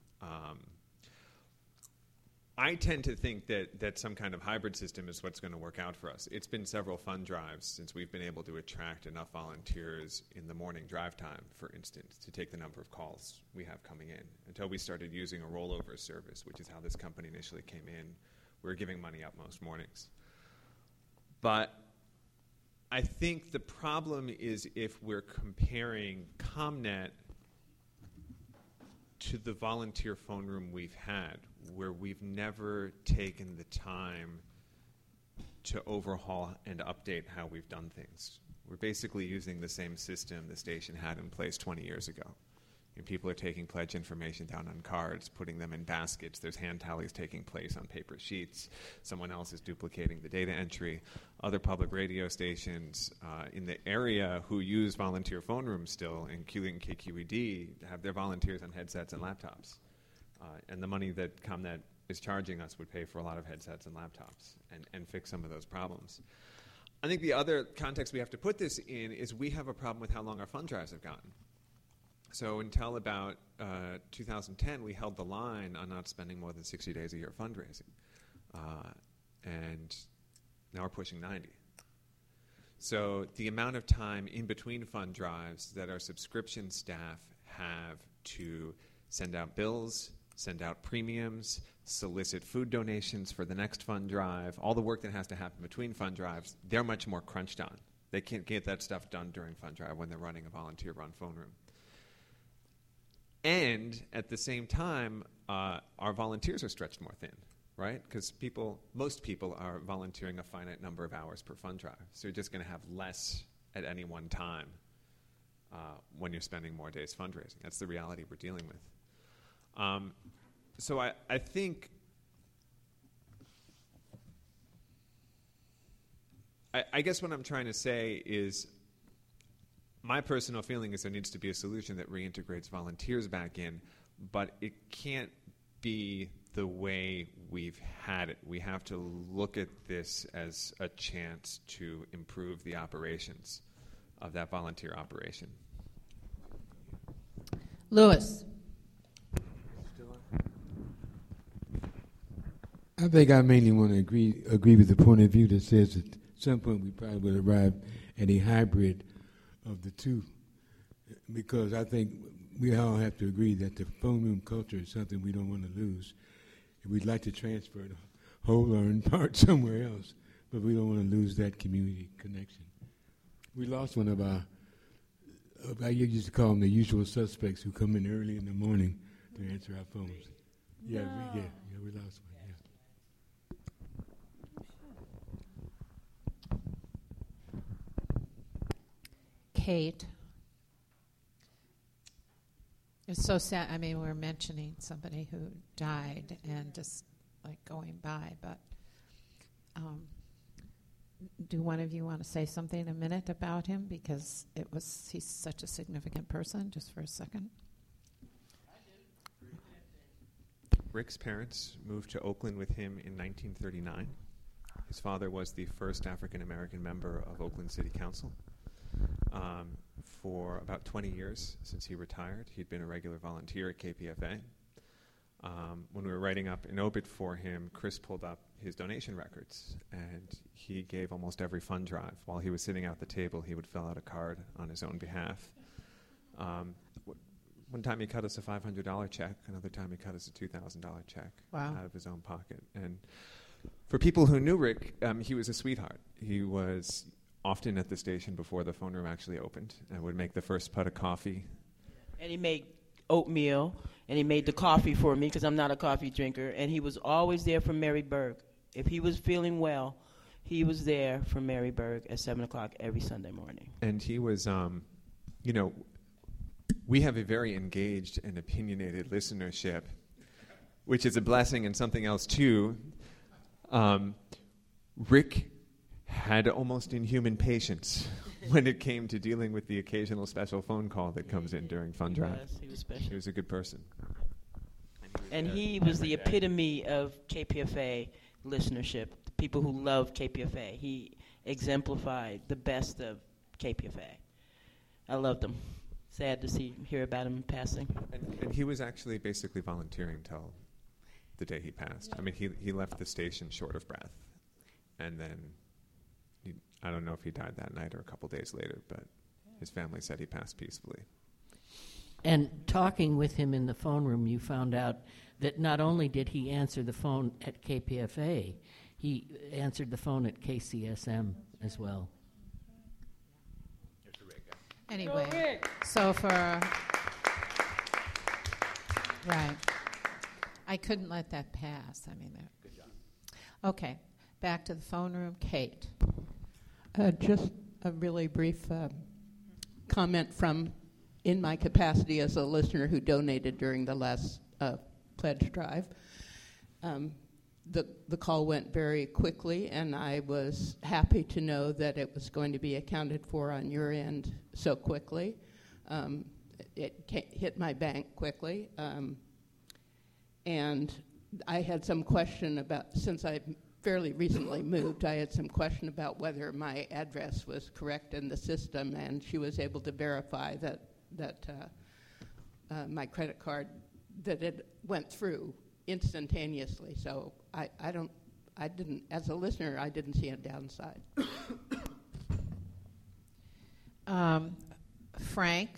I tend to think that some kind of hybrid system is what's going to work out for us. It's been several fund drives since we've been able to attract enough volunteers in the morning drive time, for instance, to take the number of calls we have coming in. Until we started using a rollover service, which is how this company initially came in, we were giving money up most mornings. But I think the problem is if we're comparing ComNet to the volunteer phone room we've had, where we've never taken the time to overhaul and update how we've done things. We're basically using the same system the station had in place 20 years ago. And people are taking pledge information down on cards, putting them in baskets. There's hand tallies taking place on paper sheets. Someone else is duplicating the data entry. Other public radio stations in the area who use volunteer phone rooms still, including KQED, have their volunteers on headsets and laptops. And the money that ComNet is charging us would pay for a lot of headsets and laptops and fix some of those problems. I think the other context we have to put this in is we have a problem with how long our fund drives have gotten. So until about 2010, we held the line on not spending more than 60 days a year fundraising. And now we're pushing 90. So the amount of time in between fund drives that our subscription staff have to send out bills, send out premiums, solicit food donations for the next fund drive, all the work that has to happen between fund drives, they're much more crunched on. They can't get that stuff done during fund drive when they're running a volunteer-run phone room. And at the same time, our volunteers are stretched more thin, right? Because most people are volunteering a finite number of hours per fund drive. So you're just going to have less at any one time when you're spending more days fundraising. That's the reality we're dealing with. So I think I guess what I'm trying to say is my personal feeling is there needs to be a solution that reintegrates volunteers back in, but it can't be the way we've had it. We have to look at this as a chance to improve the operations of that volunteer operation. Lewis. I think I mainly want to agree with the point of view that says that some point we probably will arrive at a hybrid of the two, because I think we all have to agree that the phone room culture is something we don't want to lose. We'd like to transfer the whole or in part somewhere else, but we don't want to lose that community connection. We lost one of our, I used to call them the usual suspects, who come in early in the morning to answer our phones. Yeah, we lost one. Kate. It's so sad. I mean, we're mentioning somebody who died and just like going by, but do one of you want to say something in a minute about him? Because he's such a significant person, just for a second. Rick's parents moved to Oakland with him in 1939. His father was the first African-American member of Oakland City Council. For about 20 years since he retired, he'd been a regular volunteer at KPFA. When we were writing up an obit for him, Chris pulled up his donation records, and he gave almost every fund drive. While he was sitting at the table, he would fill out a card on his own behalf. One time he cut us a $500 check. Another time he cut us a $2,000 check out of his own pocket. And for people who knew Rick, he was a sweetheart. He was often at the station before the phone room actually opened and would make the first pot of coffee. And he made oatmeal, and he made the coffee for me because I'm not a coffee drinker, and he was always there for Mary Berg. If he was feeling well, he was there for Mary Berg at 7 o'clock every Sunday morning. And he was, we have a very engaged and opinionated listenership, which is a blessing and something else too. Rick had almost inhuman patience when it came to dealing with the occasional special phone call that comes in during fund drive. He was special. He was a good person. And he was the epitome of KPFA listenership, the people who love KPFA. He exemplified the best of KPFA. I loved him. Sad to hear about him passing. And he was actually basically volunteering till the day he passed. I mean, he left the station short of breath. And then, I don't know if he died that night or a couple days later, but his family said he passed peacefully. And talking with him in the phone room, you found out that not only did he answer the phone at KPFA, he answered the phone at KCSM as well. Anyway, so right. I couldn't let that pass. I mean, good job. Okay, back to the phone room. Kate. Just a really brief comment from, in my capacity as a listener who donated during the last pledge drive. The call went very quickly, and I was happy to know that it was going to be accounted for on your end so quickly. It hit my bank quickly. And I had some question about, since I fairly recently moved, I had some question about whether my address was correct in the system, and she was able to verify that my credit card, that it went through instantaneously. So I didn't, as a listener, I didn't see a downside. Frank.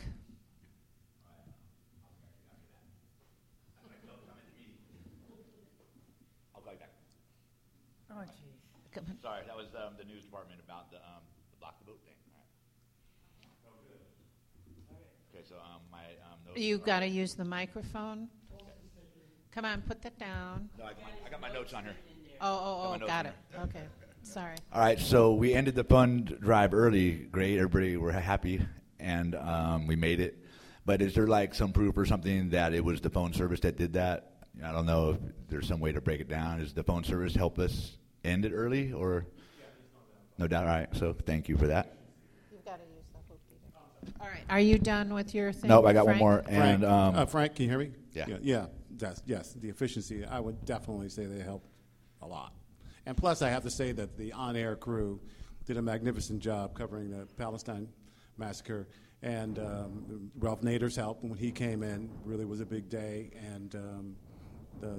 I'll call you back. Oh, jeez. Sorry, that was the news department about the block the boat thing. All right. Okay, so my notes. You've got to use the microphone. Come on, put that down. No, I got my notes on her. Oh, got it. Okay, sorry. All right, so we ended the fund drive early. Great, everybody were happy, and we made it. But is there like some proof or something that it was the phone service that did that? I don't know if there's some way to break it down. Does the phone service help us end it early, or? No doubt. All right, so thank you for that. You've got to use the hoop beater. All right, are you done with your thing? Nope, I got Frank? one more. And Frank, can you hear me? Yeah. Yes, the efficiency, I would definitely say they helped a lot. And plus, I have to say that the on-air crew did a magnificent job covering the Palestine massacre. And Ralph Nader's help when he came in really was a big day. And the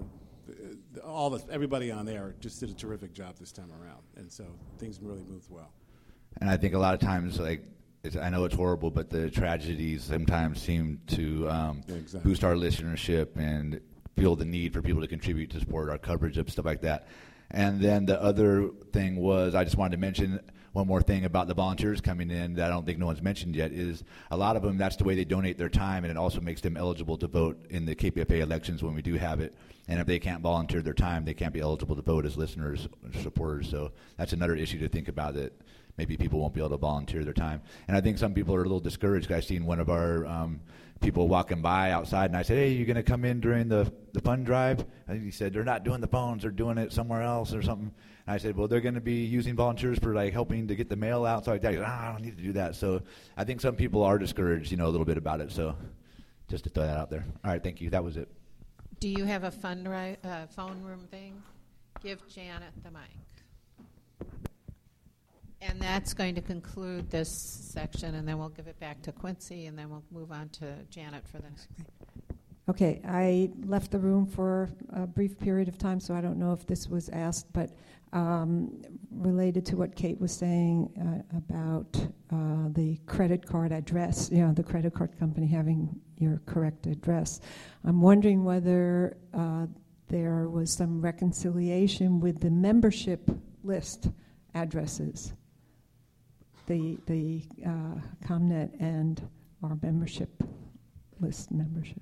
everybody on there just did a terrific job this time around, and so things really moved well. And I think a lot of times, I know it's horrible, but the tragedies sometimes seem to boost our listenership and feel the need for people to contribute to support our coverage of stuff like that. And then the other thing was, I just wanted to mention one more thing about the volunteers coming in that I don't think no one's mentioned yet, is a lot of them, that's the way they donate their time, and it also makes them eligible to vote in the KPFA elections when we do have it. And if they can't volunteer their time, they can't be eligible to vote as listeners or supporters. So that's another issue to think about, that maybe people won't be able to volunteer their time. And I think some people are a little discouraged. I've seen one of our people walking by outside, and I said, hey, you going to come in during the fund drive? And he said, they're not doing the phones, they're doing it somewhere else or something. And I said, well, they're going to be using volunteers for helping to get the mail out. So I said, I don't need to do that. So I think some people are discouraged, a little bit about it. So just to throw that out there. All right, thank you. That was it. Do you have a phone room thing? Give Janet the mic. And that's going to conclude this section, and then we'll give it back to Quincy, and then we'll move on to Janet for the next. Okay, I left the room for a brief period of time, so I don't know if this was asked, but related to what Kate was saying about the credit card address, the credit card company having your correct address. I'm wondering whether there was some reconciliation with the membership list addresses, the ComNet and our membership list membership.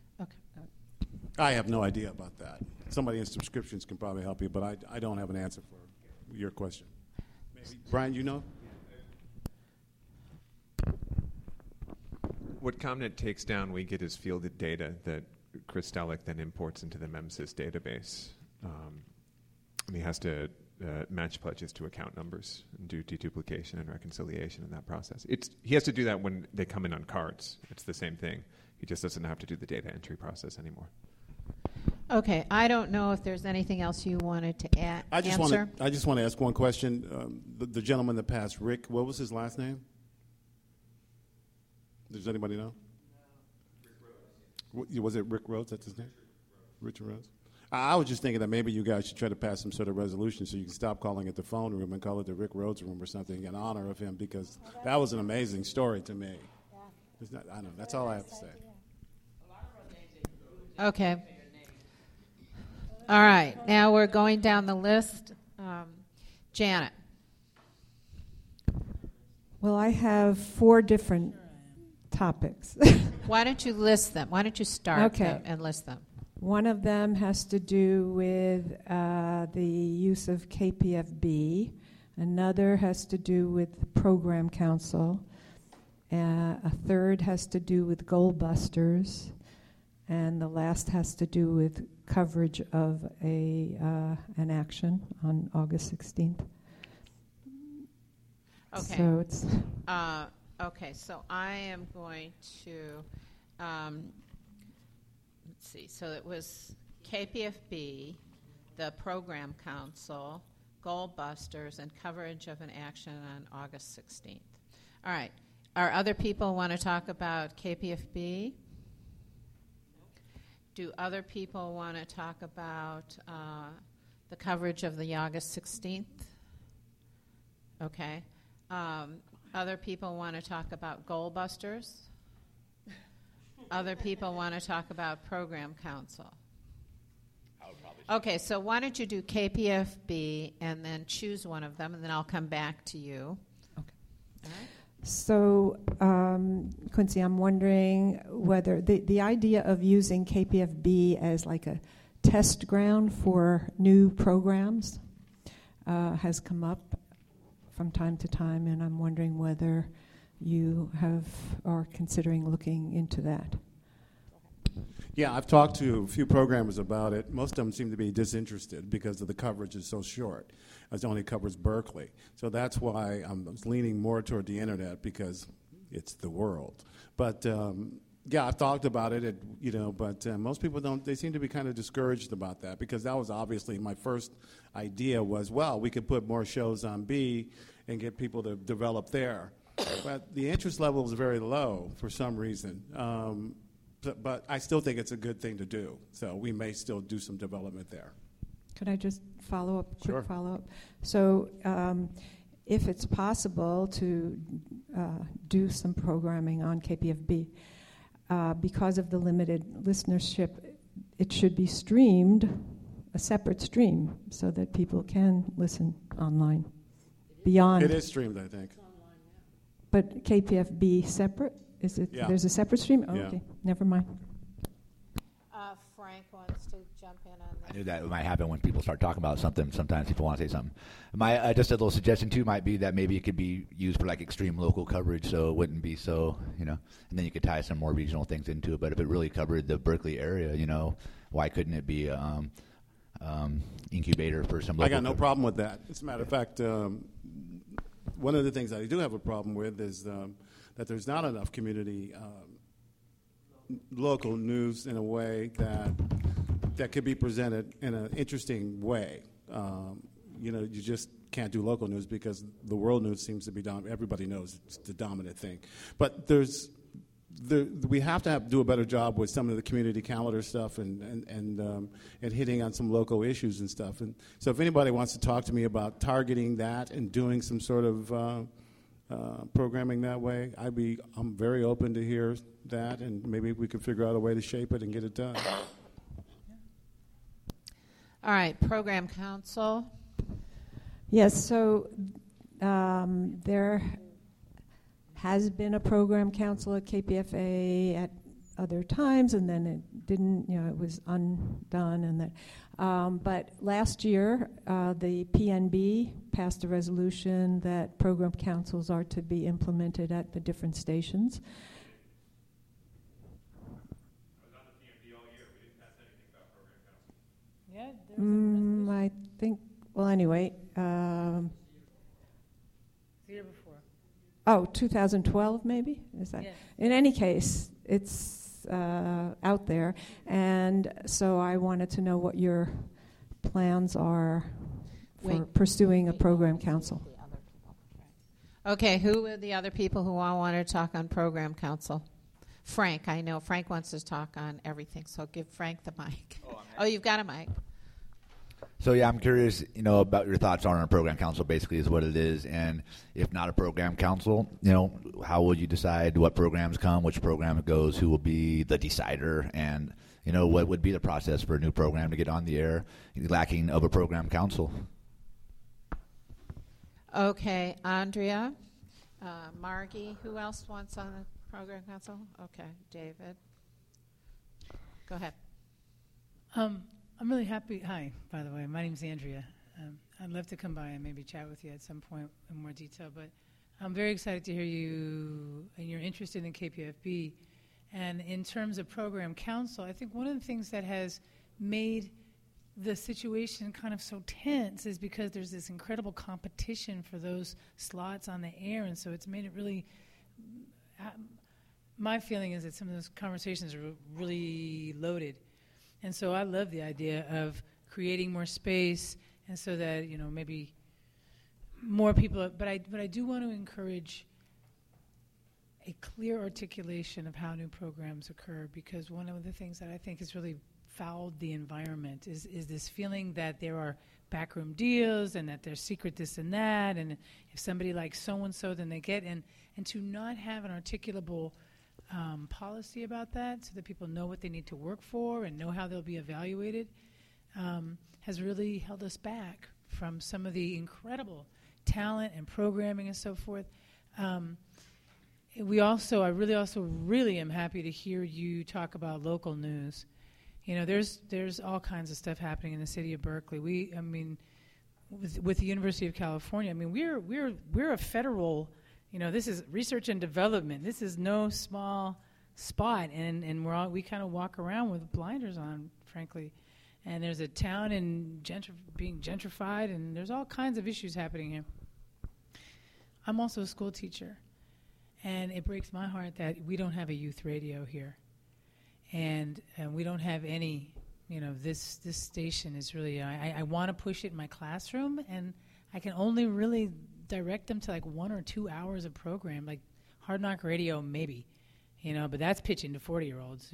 I have no idea about that. Somebody in subscriptions can probably help you, but I don't have an answer for your question. Maybe. Brian, you know? What ComNet takes down, we get as fielded data that Chris Stalick then imports into the MEMSIS database. And he has to match pledges to account numbers and do deduplication and reconciliation in that process. He has to do that when they come in on cards. It's the same thing. He just doesn't have to do the data entry process anymore. Okay, I don't know if there's anything else you wanted to answer. I just want to ask one question. The gentleman that passed, Rick, what was his last name? Does anybody know? Was it Rick Rhodes? That's his name? Richard Rhodes? I was just thinking that maybe you guys should try to pass some sort of resolution so you can stop calling it the phone room and call it the Rick Rhodes room or something in honor of him, because that was an amazing story to me. I don't know. That's all I have to say. Okay. All right. Now we're going down the list. Janet. Well, I have 4 different topics. Why don't you list them? Why don't you start and list them? One of them has to do with the use of KPFB. Another has to do with Program Council. A third has to do with Goalbusters. And the last has to do with coverage of an action on August 16th. Okay. So it's okay. So I am going to let's see. So it was KPFB, the Program Council, Goalbusters, and coverage of an action on August 16th. All right. Are other people want to talk about KPFB? Do other people want to talk about the coverage of the August 16th? Okay. Other people want to talk about Goalbusters? Other people want to talk about Program Council? Okay, so why don't you do KPFB and then choose one of them, and then I'll come back to you. Okay. All right. So, Quincy, I'm wondering whether the idea of using KPFB as like a test ground for new programs has come up from time to time, and I'm wondering whether you are considering looking into that. Yeah, I've talked to a few programmers about it. Most of them seem to be disinterested because of the coverage is so short. It only covers Berkeley. So that's why I'm leaning more toward the internet, because it's the world. But yeah, I've talked about it, but most people don't. They seem to be kind of discouraged about that, because that was obviously my first idea was, well, we could put more shows on B and get people to develop there. But the interest level was very low for some reason. but I still think it's a good thing to do. So we may still do some development there. Could I just follow up? Sure. Quick follow up. So, if it's possible to do some programming on KPFB, because of the limited listenership, it should be streamed, a separate stream, so that people can listen online. Beyond. It is streamed, I think. But KPFB separate? Is it? Yeah. There's a separate stream? Oh, Yeah. okay, never mind. Frank wants to jump in on I knew that might happen when people start talking about something. Sometimes people want to say something. My just a little suggestion too might be that maybe it could be used for like extreme local coverage, so it wouldn't be so, and then you could tie some more regional things into it. But if it really covered the Berkeley area, why couldn't it be incubator for some? I got no problem with that. As a matter of fact, one of the things I do have a problem with is that there's not enough community local news in a way that could be presented in an interesting way. You just can't do local news because the world news seems to be dominant. Everybody knows it's the dominant thing. But we have to do a better job with some of the community calendar stuff and hitting on some local issues and stuff. And so if anybody wants to talk to me about targeting that and doing some sort of programming that way, I'm very open to hear that, and maybe we could figure out a way to shape it and get it done. All right, Program Council. Yes, so there has been a program council at KPFA at other times, and then it didn't, it was undone. And that, but last year, the PNB passed a resolution that program councils are to be implemented at the different stations. Yeah, there was I think. Well, anyway. the year before. Oh, 2012 maybe? Is that? Yes. In any case, it's out there. And so I wanted to know what your plans are for pursuing a program council. Okay, who are the other people who all want to talk on Program Council? Frank, I know. Frank wants to talk on everything, so give Frank the mic. Oh, you've got a mic. So yeah, I'm curious, about your thoughts on a program council. Basically, is what it is, and if not a program council, how will you decide what programs come, which program it goes, who will be the decider, and what would be the process for a new program to get on the air, lacking of a program council? Okay, Andrea, Margie, who else wants on the Program Council? Okay, David. Go ahead. I'm really happy. Hi, by the way. My name's Andrea. I'd love to come by and maybe chat with you at some point in more detail, but I'm very excited to hear you and you're interested in KPFB. And in terms of Program Council, I think one of the things that has made the situation kind of so tense is because there's this incredible competition for those slots on the air, and so it's made it really my feeling is that some of those conversations are really loaded. And so I love the idea of creating more space, and so that maybe more people. But I do want to encourage a clear articulation of how new programs occur, because one of the things that I think has really fouled the environment is this feeling that there are backroom deals and that there's secret this and that, and if somebody likes so and so, then they get and to not have an articulable policy about that, so that people know what they need to work for and know how they'll be evaluated, has really held us back from some of the incredible talent and programming and so forth. I really am happy to hear you talk about local news. There's all kinds of stuff happening in the city of Berkeley. With the University of California, we're a federal. This is research and development. This is no small spot, and we kind of walk around with blinders on, frankly. And there's a town being gentrified, and there's all kinds of issues happening here. I'm also a school teacher, and it breaks my heart that we don't have a youth radio here, and we don't have any. This station is really. I want to push it in my classroom, and I can only really direct them to like 1 or 2 hours of program, like Hard Knock Radio maybe, but that's pitching to 40-year-olds,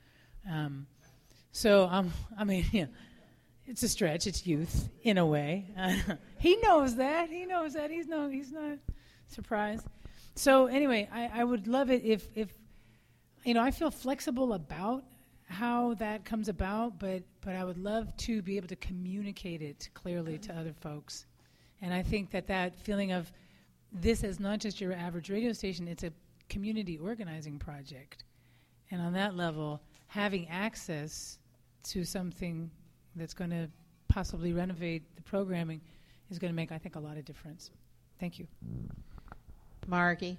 So, I mean, it's a stretch. It's youth, in a way. He knows that. He's not surprised. So, anyway, I would love it if I feel flexible about how that comes about, but I would love to be able to communicate it clearly to other folks. And I think that feeling of this is not just your average radio station, it's a community organizing project. And on that level, having access to something that's going to possibly renovate the programming is going to make, I think, a lot of difference. Thank you. Margie.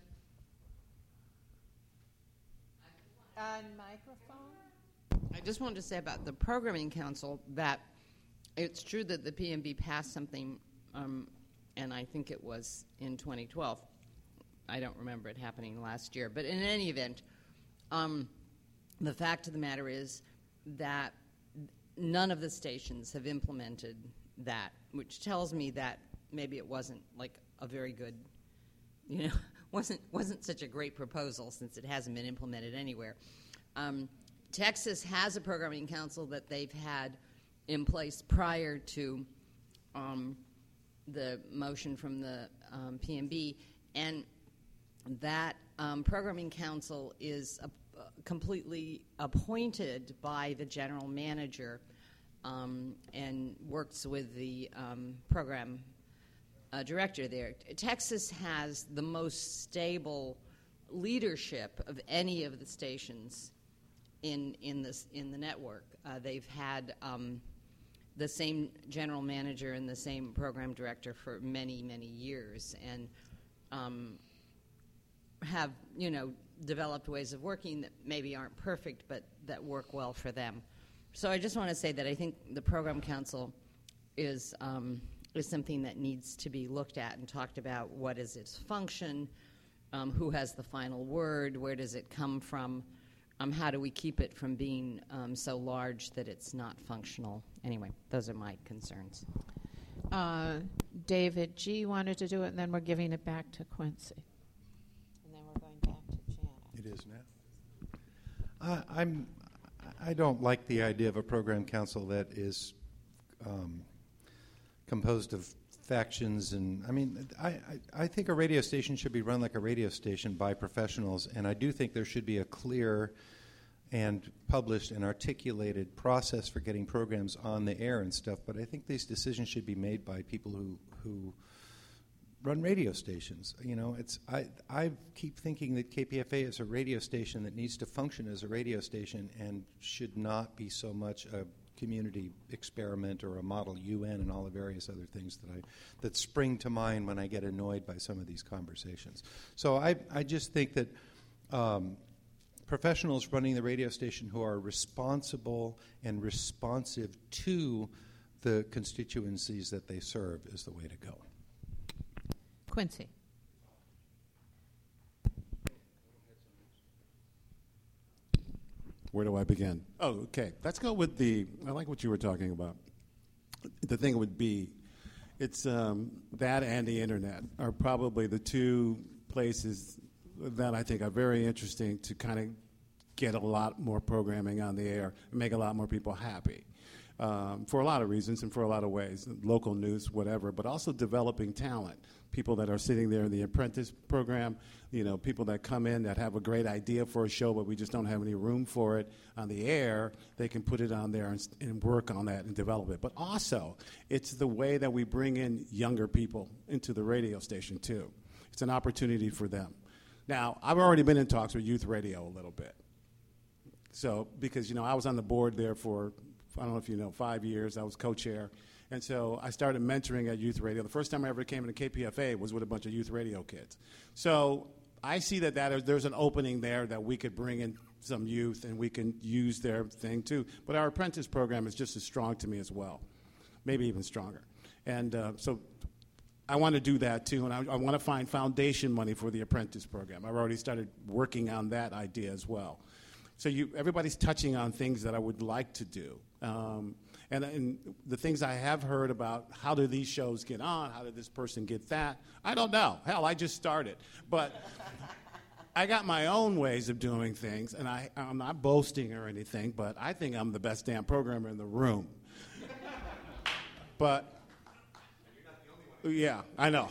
Microphone. I just wanted to say about the Programming Council that it's true that the PMB passed something, and I think it was in 2012. I don't remember it happening last year. But in any event, the fact of the matter is that none of the stations have implemented that, which tells me that maybe it wasn't like a very good, wasn't such a great proposal since it hasn't been implemented anywhere. Texas has a programming council that they've had in place prior to the motion from the PMB, and that programming council is completely appointed by the general manager and works with the program director there. Texas has the most stable leadership of any of the stations in the network. They've had the same general manager and the same program director for many, many years, and have developed ways of working that maybe aren't perfect, but that work well for them. So I just want to say that I think the program council is something that needs to be looked at and talked about. What is its function? Who has the final word? Where does it come from? How do we keep it from being so large that it's not functional? Anyway, those are my concerns. David G. wanted to do it, and then we're giving it back to Quincy. And then we're going back to Janet. It is now. I don't like the idea of a program council that is composed of factions, and I think a radio station should be run like a radio station by professionals, and I do think there should be a clear and published and articulated process for getting programs on the air and stuff, but I think these decisions should be made by people who run radio stations. I keep thinking that KPFA is a radio station that needs to function as a radio station and should not be so much a community experiment or a model UN and all the various other things that spring to mind when I get annoyed by some of these conversations. So I just think that professionals running the radio station who are responsible and responsive to the constituencies that they serve is the way to go. Quincy. Where do I begin? Oh, okay. Let's go with I like what you were talking about. The thing would be, it's that and the internet are probably the two places that I think are very interesting to kind of get a lot more programming on the air and make a lot more people happy. For a lot of reasons and for a lot of ways, local news, whatever, but also developing talent. People that are sitting there in the apprentice program, people that come in that have a great idea for a show, but we just don't have any room for it on the air, they can put it on there and work on that and develop it. But also, it's the way that we bring in younger people into the radio station, too. It's an opportunity for them. Now, I've already been in talks with youth radio a little bit. So, because, I was on the board there for, I don't know if you know, 5 years. I was co-chair. And so I started mentoring at youth radio. The first time I ever came into KPFA was with a bunch of youth radio kids. So I see that there's an opening there that we could bring in some youth and we can use their thing too. But our apprentice program is just as strong to me as well, maybe even stronger. And so I want to do that too, and I want to find foundation money for the apprentice program. I've already started working on that idea as well. So everybody's touching on things that I would like to do. And the things I have heard about, how do these shows get on? How did this person get that? I don't know. Hell, I just started. But I got my own ways of doing things, and I'm not boasting or anything, but I think I'm the best damn programmer in the room. But, yeah, I know.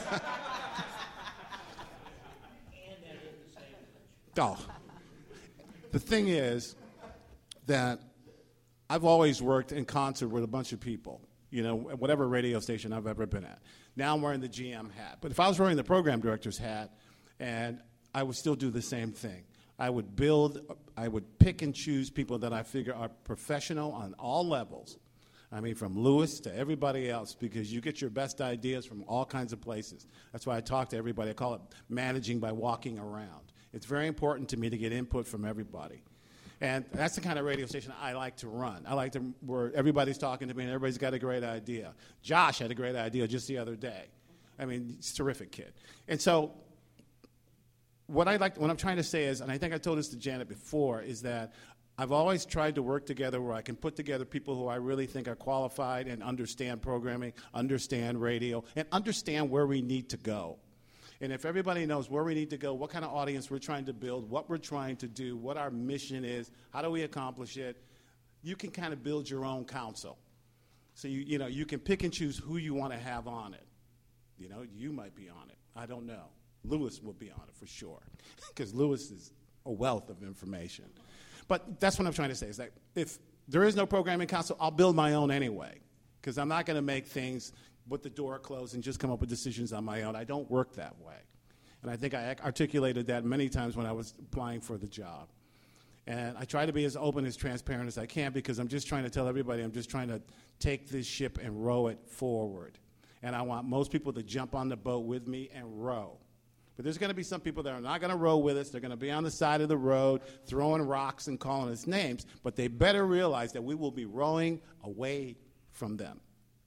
Oh. The thing is that I've always worked in concert with a bunch of people, you know, at whatever radio station I've ever been at. Now I'm wearing the GM hat. But if I was wearing the program director's hat, and I would still do the same thing. I would pick and choose people that I figure are professional on all levels. I mean, from Lewis to everybody else, because you get your best ideas from all kinds of places. That's why I talk to everybody. I call it managing by walking around. It's very important to me to get input from everybody. And that's the kind of radio station I like to run. I like to where everybody's talking to me and everybody's got a great idea. Josh had a great idea just the other day. I mean, he's a terrific kid. And so what I'm trying to say is, and I think I told this to Janet before, is that I've always tried to work together where I can put together people who I really think are qualified and understand programming, understand radio, and understand where we need to go. And if everybody knows where we need to go, what kind of audience we're trying to build, what we're trying to do, what our mission is, how do we accomplish it, you can kind of build your own council. So you can pick and choose who you want to have on it. You know, you might be on it. I don't know. Lewis will be on it for sure, because Lewis is a wealth of information. But that's what I'm trying to say, is that if there is no programming council, I'll build my own anyway, because I'm not going to make things with the door closed and just come up with decisions on my own. I don't work that way. And I think I articulated that many times when I was applying for the job. And I try to be as open, as transparent as I can, because I'm just trying to tell everybody I'm just trying to take this ship and row it forward. And I want most people to jump on the boat with me and row. But there's going to be some people that are not going to row with us. They're going to be on the side of the road throwing rocks and calling us names. But they better realize that we will be rowing away from them.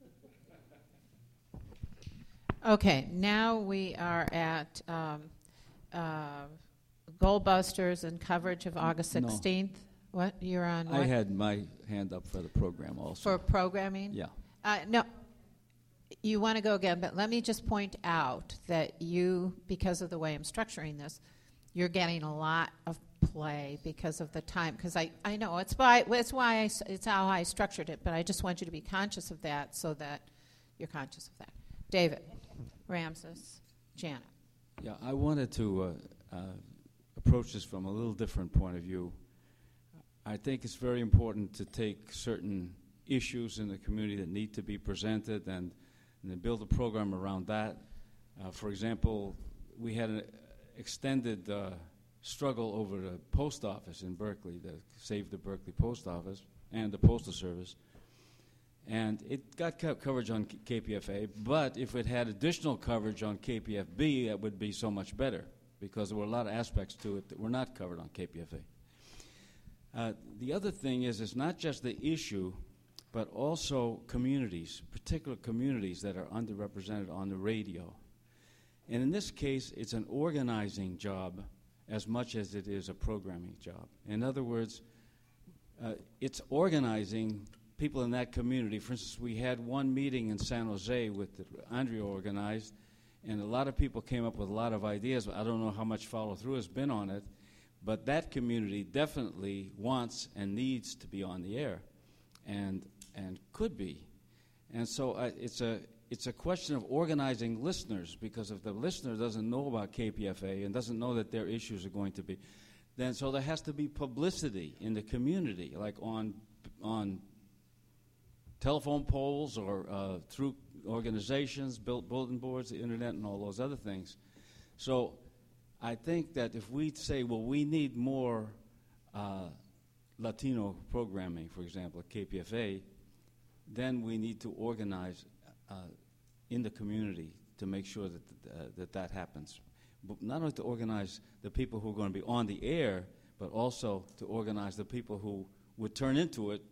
Okay, now we are at Goalbusters and coverage of August 16th. No. What? You're on what? I had my hand up for the program also. For programming? Yeah. No, you want to go again, but let me just point out that you, because of the way I'm structuring this, you're getting a lot of play because of the time. Because I know it's how I structured it, but I just want you to be conscious of that so that you're conscious of that. David, Ramses, Janet. Yeah, I wanted to approach this from a little different point of view. I think it's very important to take certain issues in the community that need to be presented and then build a program around that. For example, we had an extended struggle over the post office in Berkeley, the Save the Berkeley Post Office and the Postal Service. And it got coverage on KPFA, but if it had additional coverage on KPFB, that would be so much better, because there were a lot of aspects to it that were not covered on KPFA. The other thing is, it's not just the issue, but also communities, particular communities that are underrepresented on the radio. And in this case, it's an organizing job as much as it is a programming job. In other words, it's organizing people in that community. For instance, we had one meeting in San Jose with Andrea organized, and a lot of people came up with a lot of ideas. I don't know how much follow-through has been on it, but that community definitely wants and needs to be on the air, and could be. And so it's a question of organizing listeners, because if the listener doesn't know about KPFA and doesn't know that their issues are going to be, then so there has to be publicity in the community, like on telephone poles or through organizations, bulletin boards, the internet, and all those other things. So I think that if we say, well, we need more Latino programming, for example, at KPFA, then we need to organize in the community to make sure that that happens. But not only to organize the people who are going to be on the air, but also to organize the people who would tune into it,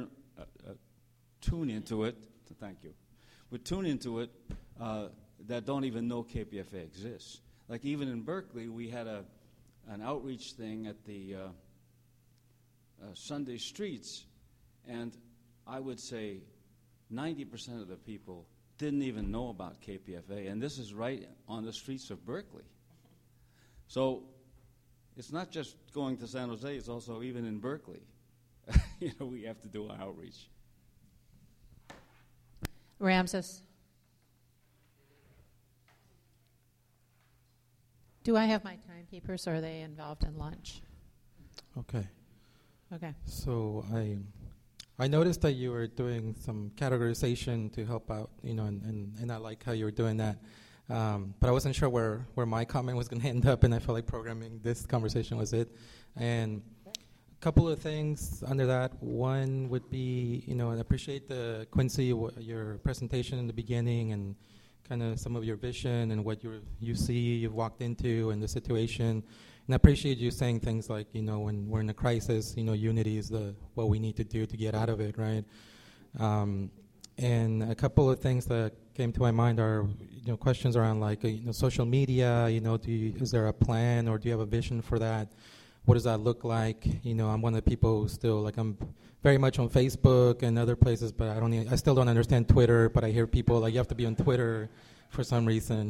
thank you, would tune into it that don't even know KPFA exists. Like even in Berkeley, we had an outreach thing at the Sunday streets, and I would say 90% of the people didn't even know about KPFA, and this is right on the streets of Berkeley. So It's not just going to San Jose, it's also even in Berkeley. We have to do our outreach. Ramses. Do I have my timekeepers, or are they involved in lunch? Okay. Okay. So I noticed that you were doing some categorization to help out, and I like how you were doing that. But I wasn't sure where my comment was going to end up, and I felt like programming this conversation was it. And a couple of things under that. One would be, I appreciate Quincy, your presentation in the beginning, and kind of some of your vision and what you see you've walked into and the situation. And I appreciate you saying things like, when we're in a crisis, unity is what we need to do to get out of it, right? And a couple of things that came to my mind are, questions around like, social media, is there a plan or do you have a vision for that? What does that look like? I'm one of the people who still, like, I'm very much on Facebook and other places, but I still don't understand Twitter, but I hear people like, you have to be on Twitter for some reason,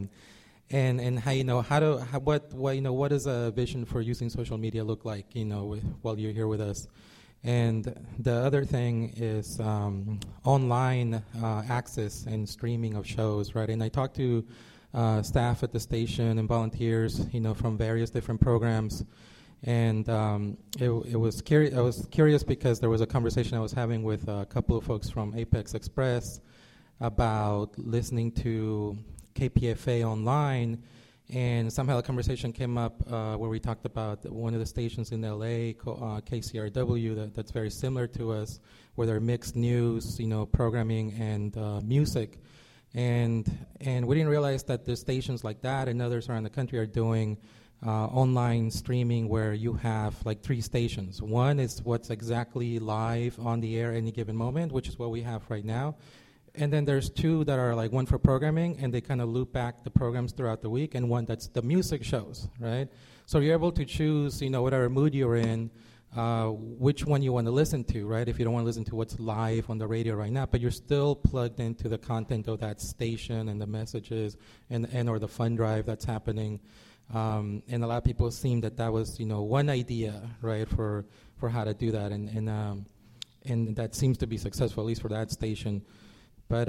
and how, what does a vision for using social media look like, while you're here with us? And the other thing is online access and streaming of shows, right? And I talked to staff at the station and volunteers, from various different programs. And it was I was curious because there was a conversation I was having with a couple of folks from Apex Express about listening to KPFA online, and somehow the conversation came up where we talked about one of the stations in LA, KCRW, that's very similar to us, where they're mixed news, programming and music. And we didn't realize that the stations like that and others around the country are doing online streaming where you have like 3 stations. One is what's exactly live on the air any given moment, which is what we have right now. And then there's 2 that are like one for programming, and they kind of loop back the programs throughout the week, and one that's the music shows, right? So you're able to choose, whatever mood you're in, which one you want to listen to, right? If you don't want to listen to what's live on the radio right now, but you're still plugged into the content of that station and the messages and or the fund drive that's happening. And a lot of people seem that was, one idea, right, for how to do that, and that seems to be successful, at least for that station. But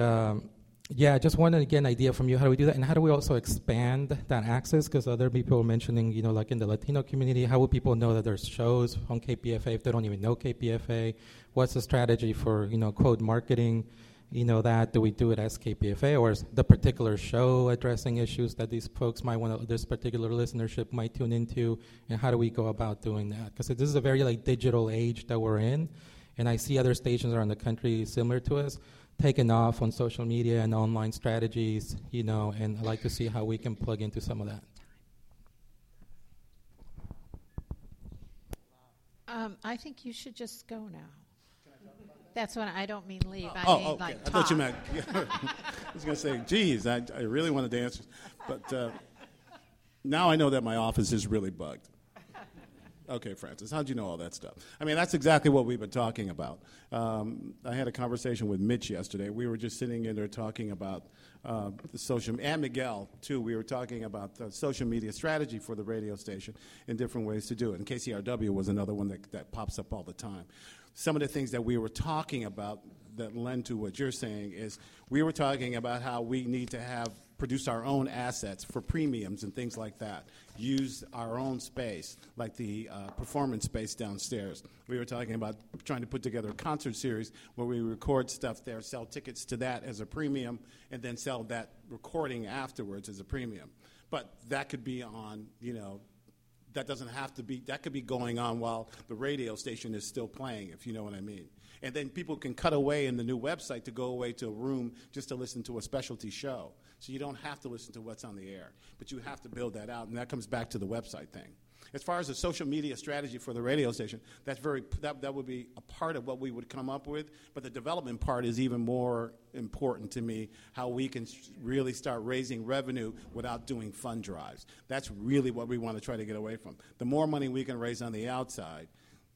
I just wanted to get an idea from you. How do we do that, and how do we also expand that access? Because other people were mentioning, like in the Latino community, how would people know that there's shows on KPFA if they don't even know KPFA? What's the strategy for, quote, marketing? That do we do it as KPFA, or is the particular show addressing issues that these folks might want to, this particular listenership might tune into, and how do we go about doing that? Because this is a very digital age that we're in, and I see other stations around the country similar to us taking off on social media and online strategies, and I'd like to see how we can plug into some of that. I think you should just go now. That's what I don't mean leave. I mean okay. like I talk. thought you meant. I was going to say, geez, I really wanted to answer, but now I know that my office is really bugged. Okay, Francis, how'd you know all that stuff? I mean, that's exactly what we've been talking about. I had a conversation with Mitch yesterday. We were just sitting in there talking about the social, and Miguel, too. We were talking about the social media strategy for the radio station and different ways to do it. And KCRW was another one that pops up all the time. Some of the things that we were talking about that lend to what you're saying is we were talking about how we need to produce our own assets for premiums and things like that. Use our own space, like the performance space downstairs. We were talking about trying to put together a concert series where we record stuff there, sell tickets to that as a premium, and then sell that recording afterwards as a premium. But that could be on, that doesn't have to be, that could be going on while the radio station is still playing, if you know what I mean. And then people can cut away in the new website to go away to a room just to listen to a specialty show. So you don't have to listen to what's on the air, but you have to build that out, and that comes back to the website thing. As far as the social media strategy for the radio station, that would be a part of what we would come up with, but the development part is even more important to me, how we can really start raising revenue without doing fund drives. That's really what we want to try to get away from. The more money we can raise on the outside,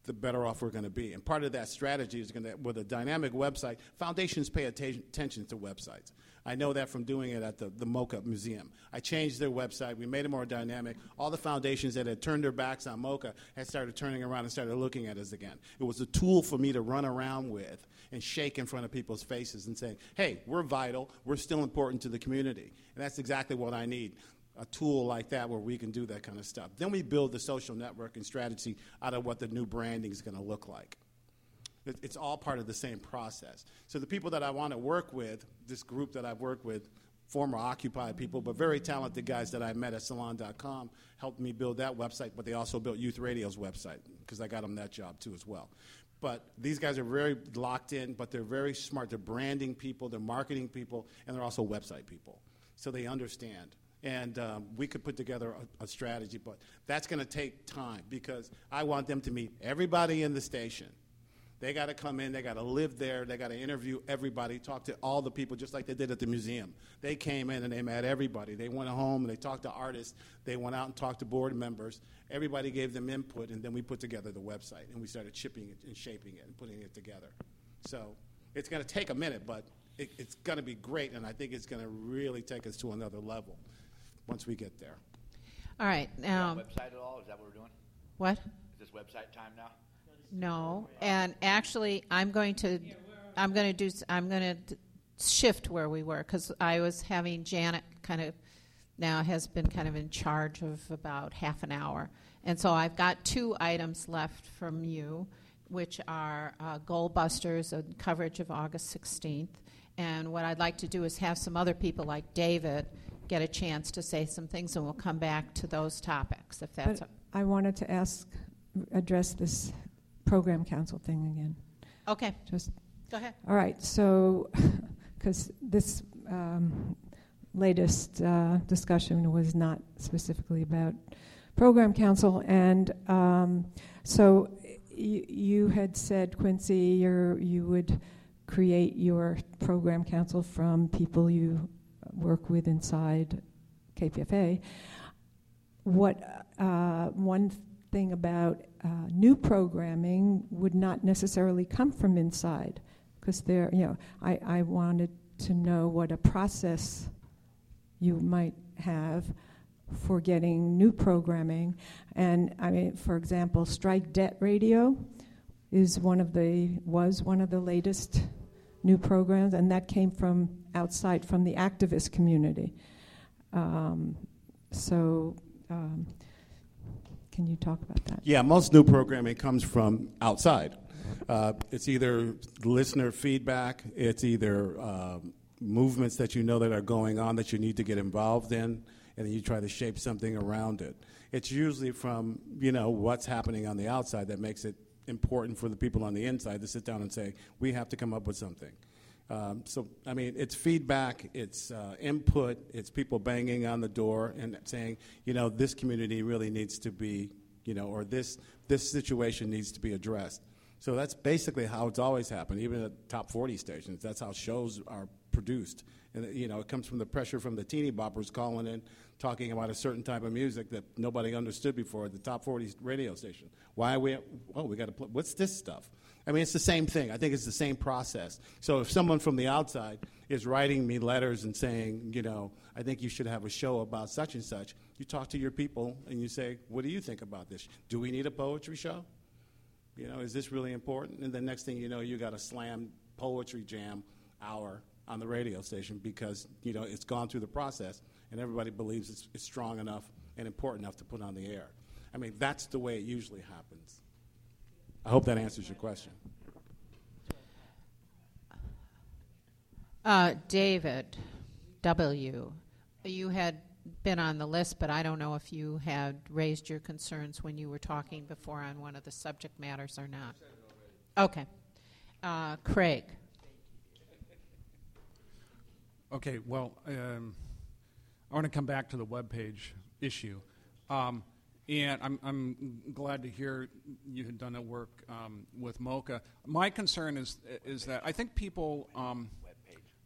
the better off we're going to be. And part of that strategy is going to, with a dynamic website, foundations pay attention to websites. I know that from doing it at the MoCA Museum. I changed their website. We made it more dynamic. All the foundations that had turned their backs on MoCA had started turning around and started looking at us again. It was a tool for me to run around with and shake in front of people's faces and say, hey, we're vital. We're still important to the community. And that's exactly what I need, a tool like that where we can do that kind of stuff. Then we build the social network and strategy out of what the new branding is going to look like. It's all part of the same process. So the people that I want to work with, this group that I've worked with, former Occupy people, but very talented guys that I met at Salon.com, helped me build that website, but they also built Youth Radio's website, because I got them that job too as well. But these guys are very locked in, but they're very smart. They're branding people, they're marketing people, and they're also website people. So they understand. And we could put together a strategy, but that's going to take time, because I want them to meet everybody in the station. They got to come in, they got to live there, they got to interview everybody, talk to all the people, just like they did at the museum. They came in and they met everybody. They went home and they talked to artists. They went out and talked to board members. Everybody gave them input, and then we put together the website, and we started chipping it and shaping it and putting it together. So it's going to take a minute, but it's going to be great, and I think it's going to really take us to another level once we get there. All right. Website at all? Is that what we're doing? What? Is this website time now? No, and actually, I'm going to shift where we were, because I was having Janet has been in charge of about half an hour, and so I've got 2 items left from you, which are Goal Busters and coverage of August 16th, and what I'd like to do is have some other people like David get a chance to say some things, and we'll come back to those topics if that's. I wanted to address this program council thing again. Okay. Just go ahead. All right. So, because this latest discussion was not specifically about program council, and so you had said, Quincy, you would create your program council from people you work with inside KPFA. What one thing about new programming would not necessarily come from inside, because I wanted to know what a process you might have for getting new programming. And I mean, for example, Strike Debt Radio was one of the latest new programs, and that came from outside, from the activist community. Can you talk about that? Yeah, most new programming comes from outside. It's either listener feedback, it's either movements that you know that are going on that you need to get involved in, and then you try to shape something around it. It's usually from, what's happening on the outside that makes it important for the people on the inside to sit down and say, we have to come up with something. It's feedback, it's input, it's people banging on the door and saying, this community really needs to be, or this situation needs to be addressed. So that's basically how it's always happened, even at top 40 stations. That's how shows are produced. And, it comes from the pressure from the teeny boppers calling in, talking about a certain type of music that nobody understood before at the top 40 radio station. Why are we got to play, what's this stuff? I mean, it's the same thing. I think it's the same process. So if someone from the outside is writing me letters and saying, I think you should have a show about such and such, you talk to your people and you say, what do you think about this? Do we need a poetry show? Is this really important? And the next thing you know, you got a slam poetry jam hour on the radio station because, it's gone through the process and everybody believes it's strong enough and important enough to put on the air. I mean, that's the way it usually happens. I hope that answers your question. David W., you had been on the list, but I don't know if you had raised your concerns when you were talking before on one of the subject matters or not. Okay. Craig. Okay, well, I want to come back to the webpage issue. And I'm glad to hear you had done that work with MoCA. My concern is that I think people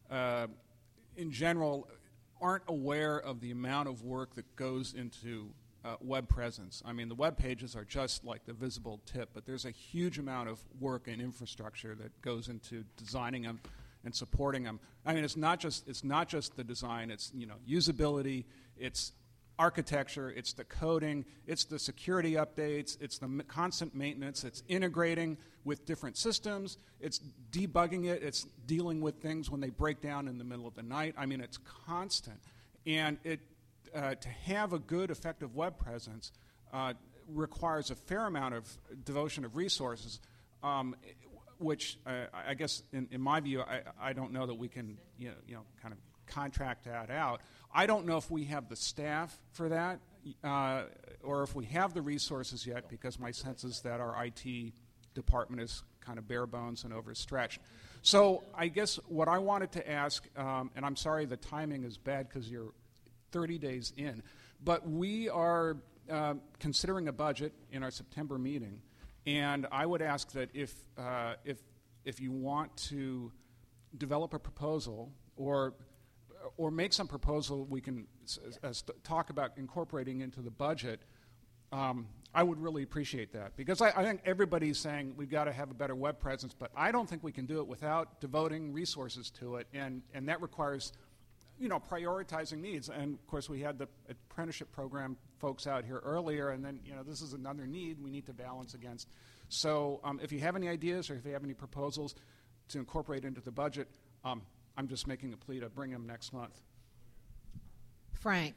in general aren't aware of the amount of work that goes into web presence. I mean, the web pages are just like the visible tip, but there's a huge amount of work and infrastructure that goes into designing them and supporting them. I mean, it's not just the design. It's usability. It's architecture. It's the coding. It's the security updates. It's the constant maintenance. It's integrating with different systems. It's debugging it. It's dealing with things when they break down in the middle of the night. I mean, it's constant, and to have a good, effective web presence requires a fair amount of devotion of resources, which I guess, in my view, I don't know that we can, kind of contract that out. I don't know if we have the staff for that, or if we have the resources yet, because my sense is that our IT department is kind of bare bones and overstretched. So I guess what I wanted to ask, and I'm sorry the timing is bad because you're 30 days in, but we are considering a budget in our September meeting, and I would ask that if you want to develop a proposal or make some proposal we can talk about incorporating into the budget, I would really appreciate that, because I think everybody's saying we've got to have a better web presence, but I don't think we can do it without devoting resources to it, and that requires prioritizing needs. And of course, we had the apprenticeship program folks out here earlier, and then this is another need we need to balance against. So if you have any ideas or if you have any proposals to incorporate into the budget, I'm just making a plea to bring them next month. Frank.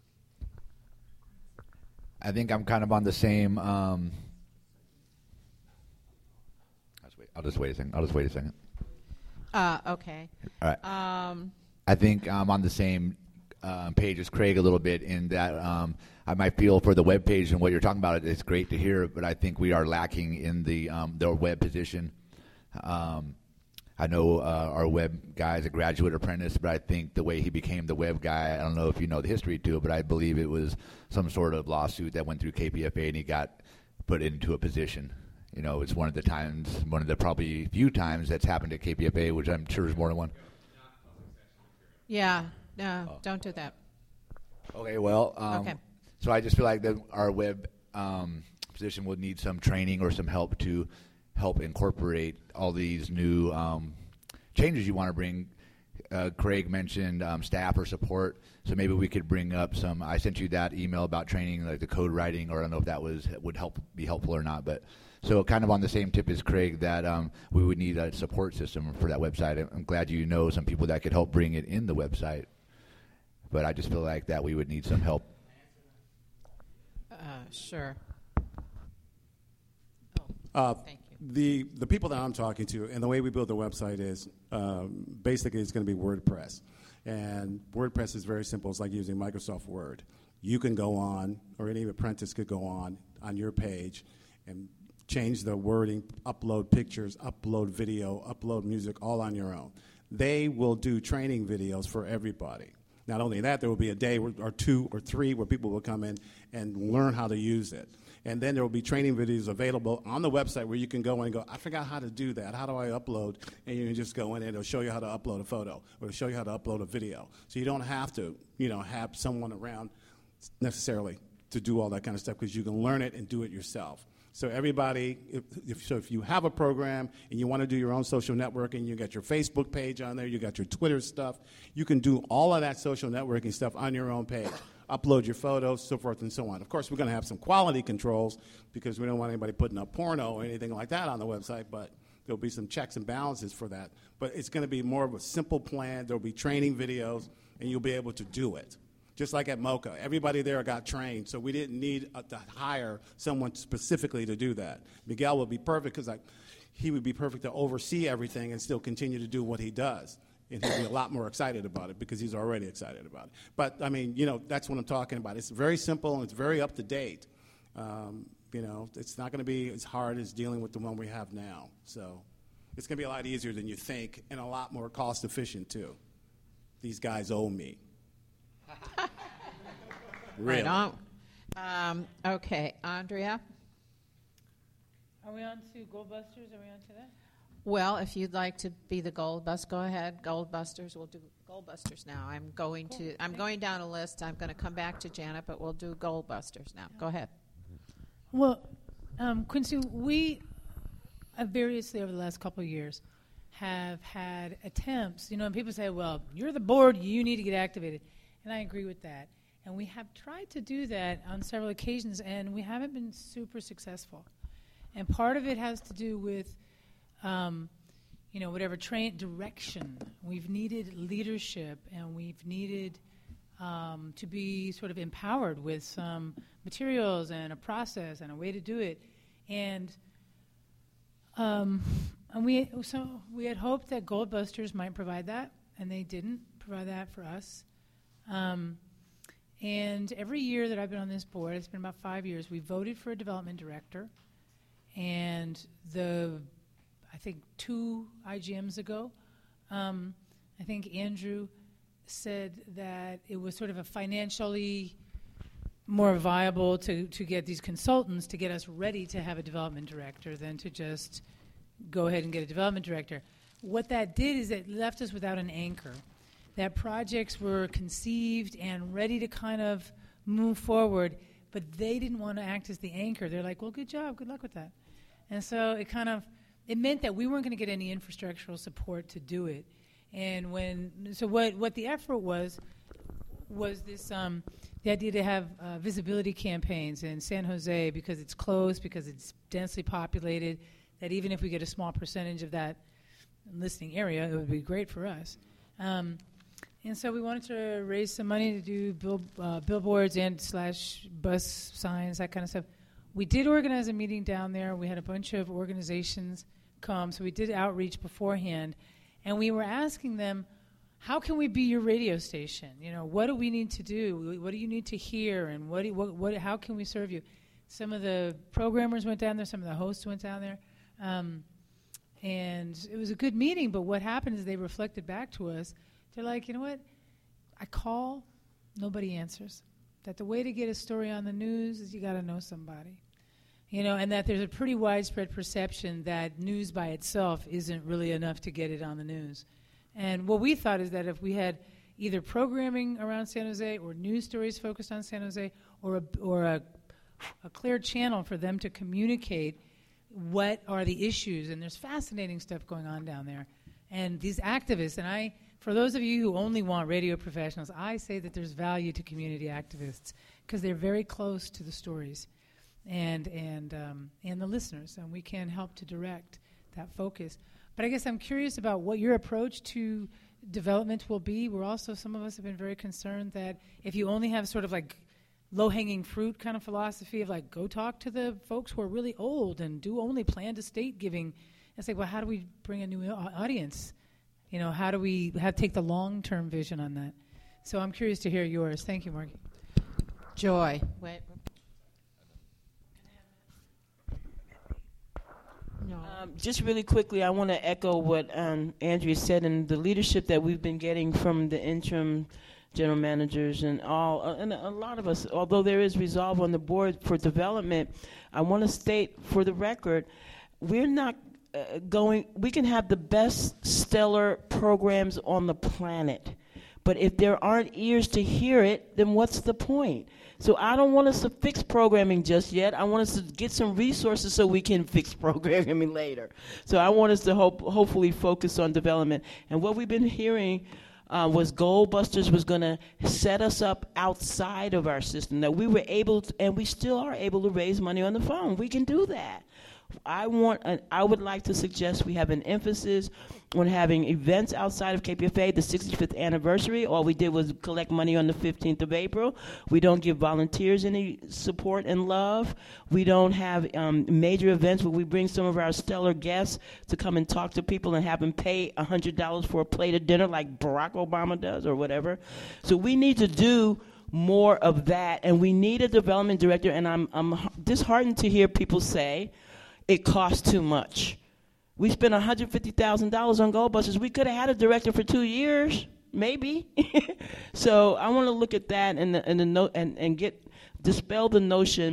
I think I'm kind of on the same. I'll just wait a second. Okay. All right. I think I'm on the same page as Craig a little bit in that I might feel for the web page and what you're talking about. It's great to hear, but I think we are lacking in the web position. I know our web guy is a graduate apprentice, but I think the way he became the web guy, I don't know if you know the history to it, but I believe it was some sort of lawsuit that went through KPFA and he got put into a position. It's one of the probably few times that's happened at KPFA, which I'm sure is more than one. Yeah, no, don't do that. Okay, well, okay. So I just feel like that our web position would need some training or some help to help incorporate all these new changes you want to bring. Craig mentioned staff or support, so maybe we could bring up some. I sent you that email about training, like the code writing, or I don't know if that would be helpful or not. But so kind of on the same tip as Craig, that we would need a support system for that website. I'm glad you know some people that could help bring it in the website, but I just feel like that we would need some help. Sure. Thank you. The people that I'm talking to and the way we build the website is basically it's going to be WordPress. And WordPress is very simple. It's like using Microsoft Word. You can go on, or any apprentice could go on your page and change the wording, upload pictures, upload video, upload music, all on your own. They will do training videos for everybody. Not only that, there will be a day or two or three where people will come in and learn how to use it. And then there will be training videos available on the website where you can go in and go, I forgot how to do that. How do I upload? And you can just go in and it'll show you how to upload a photo or show you how to upload a video. So you don't have to, have someone around necessarily to do all that kind of stuff, because you can learn it and do it yourself. So everybody, if you have a program and you want to do your own social networking, you got your Facebook page on there, you got your Twitter stuff, you can do all of that social networking stuff on your own page. Upload your photos, so forth and so on. Of course, we're going to have some quality controls because we don't want anybody putting up porno or anything like that on the website, but there'll be some checks and balances for that. But it's going to be more of a simple plan. There'll be training videos, and you'll be able to do it. Just like at MoCA. Everybody there got trained, so we didn't need to hire someone specifically to do that. Miguel would be perfect because he would be perfect to oversee everything and still continue to do what he does. And he'd be a lot more excited about it because he's already excited about it. But, that's what I'm talking about. It's very simple and it's very up to date. It's not going to be as hard as dealing with the one we have now. So it's going to be a lot easier than you think and a lot more cost efficient, too. These guys owe me. Really. Right on. Okay, Andrea? Are we on to Goldbusters? Are we on to that? Well, if you'd like to be the Gold Bus, go ahead. Gold Busters. We'll do Gold Busters now. I'm going down a list. I'm going to come back to Janet, but we'll do Gold Busters now. Go ahead. Well, Quincy, we variously over the last couple of years have had attempts, and people say, well, you're the board, you need to get activated. And I agree with that. And we have tried to do that on several occasions, and we haven't been super successful. And part of it has to do with, whatever direction. We've needed leadership, and we've needed to be sort of empowered with some materials and a process and a way to do it. And we had hoped that Gold Busters might provide that, and they didn't provide that for us. And every year that I've been on this board, it's been about 5 years, we voted for a development director. And I think 2 IGMs ago, I think Andrew said that it was sort of a financially more viable to get these consultants to get us ready to have a development director than to just go ahead and get a development director. What that did is it left us without an anchor. That projects were conceived and ready to kind of move forward, but they didn't want to act as the anchor. They're like, well, good job, good luck with that. And so it meant that we weren't going to get any infrastructural support to do it. And what the effort was this the idea to have visibility campaigns in San Jose because it's close, because it's densely populated, that even if we get a small percentage of that listening area, it would be great for us. And so we wanted to raise some money to do billboards and / bus signs, that kind of stuff. We did organize a meeting down there. We had a bunch of organizations come, so we did outreach beforehand. And we were asking them, how can we be your radio station? What do we need to do? What do you need to hear? And how can we serve you? Some of the programmers went down there. Some of the hosts went down there. And it was a good meeting, but what happened is they reflected back to us. They're like, you know what? I call, nobody answers. That the way to get a story on the news is you got to know somebody. And that there's a pretty widespread perception that news by itself isn't really enough to get it on the news. And what we thought is that if we had either programming around San Jose or news stories focused on San Jose or a clear channel for them to communicate what are the issues, and there's fascinating stuff going on down there. And these activists, and for those of you who only want radio professionals, I say that there's value to community activists because they're very close to the stories and the listeners, and we can help to direct that focus. But I guess I'm curious about what your approach to development will be. Some of us have been very concerned that if you only have sort of like low-hanging fruit kind of philosophy of like go talk to the folks who are really old and do only planned estate giving, it's like, well, how do we bring a new audience? How do we take the long-term vision on that? So I'm curious to hear yours. Thank you, Margie. Joy. Wait. No. Just really quickly, I want to echo what Andrea said, and the leadership that we've been getting from the interim general managers and and a lot of us, although there is resolve on the board for development, I want to state for the record, we're not we can have the best stellar programs on the planet, but if there aren't ears to hear it, then what's the point? So I don't want us to fix programming just yet. I want us to get some resources so we can fix programming later. So I want us to hopefully focus on development. And what we've been hearing was Gold Busters was going to set us up outside of our system, that we were able to, and we still are able to raise money on the phone. We can do that. I would like to suggest we have an emphasis on having events outside of KPFA. The 65th anniversary, all we did was collect money on the 15th of April. We don't give volunteers any support and love. We don't have major events where we bring some of our stellar guests to come and talk to people and have them pay $100 for a plate of dinner like Barack Obama does or whatever. So we need to do more of that, and we need a development director, and I'm disheartened to hear people say it costs too much. We spent $150,000 on Gold Busters. We could have had a director for 2 years, maybe. So I want to look at that and dispel the notion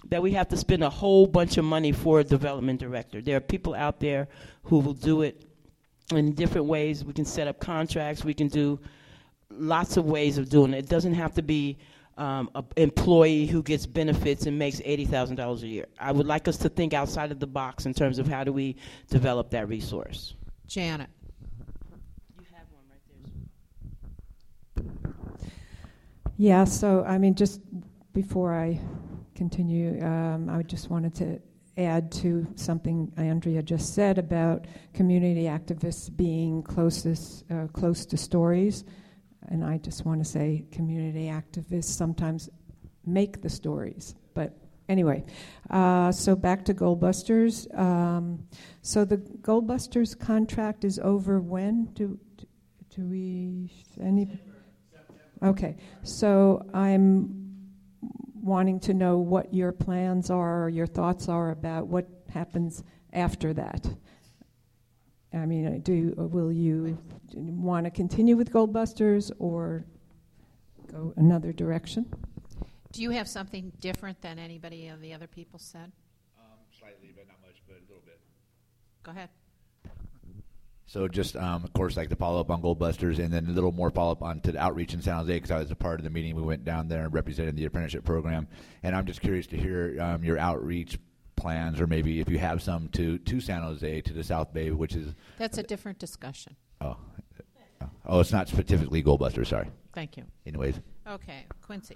that we have to spend a whole bunch of money for a development director. There are people out there who will do it in different ways. We can set up contracts. We can do lots of ways of doing it. It doesn't have to be an employee who gets benefits and makes $80,000 a year. I would like us to think outside of the box in terms of how do we develop that resource. Janet. You have one right there. Yeah, so I mean, just before I continue, I just wanted to add to something Andrea just said about community activists being close to stories. And I just want to say community activists sometimes make the stories. But anyway, so back to Goldbusters. So the Goldbusters contract is over when? Do we any? Okay, so I'm wanting to know what your plans are, or your thoughts are about what happens after that. I mean, will you want to continue with Goldbusters or go another direction? Do you have something different than anybody of the other people said? Slightly, but not much, but a little bit. Go ahead. So just, of course, like to follow up on Goldbusters, and then a little more follow-up on to the outreach in San Jose, because I was a part of the meeting. We went down there and represented the apprenticeship program. And I'm just curious to hear your outreach plans, or maybe if you have some to San Jose, to the South Bay, which is... That's a different discussion. Oh, it's not specifically Goldbusters, sorry. Thank you. Anyways. Okay, Quincy.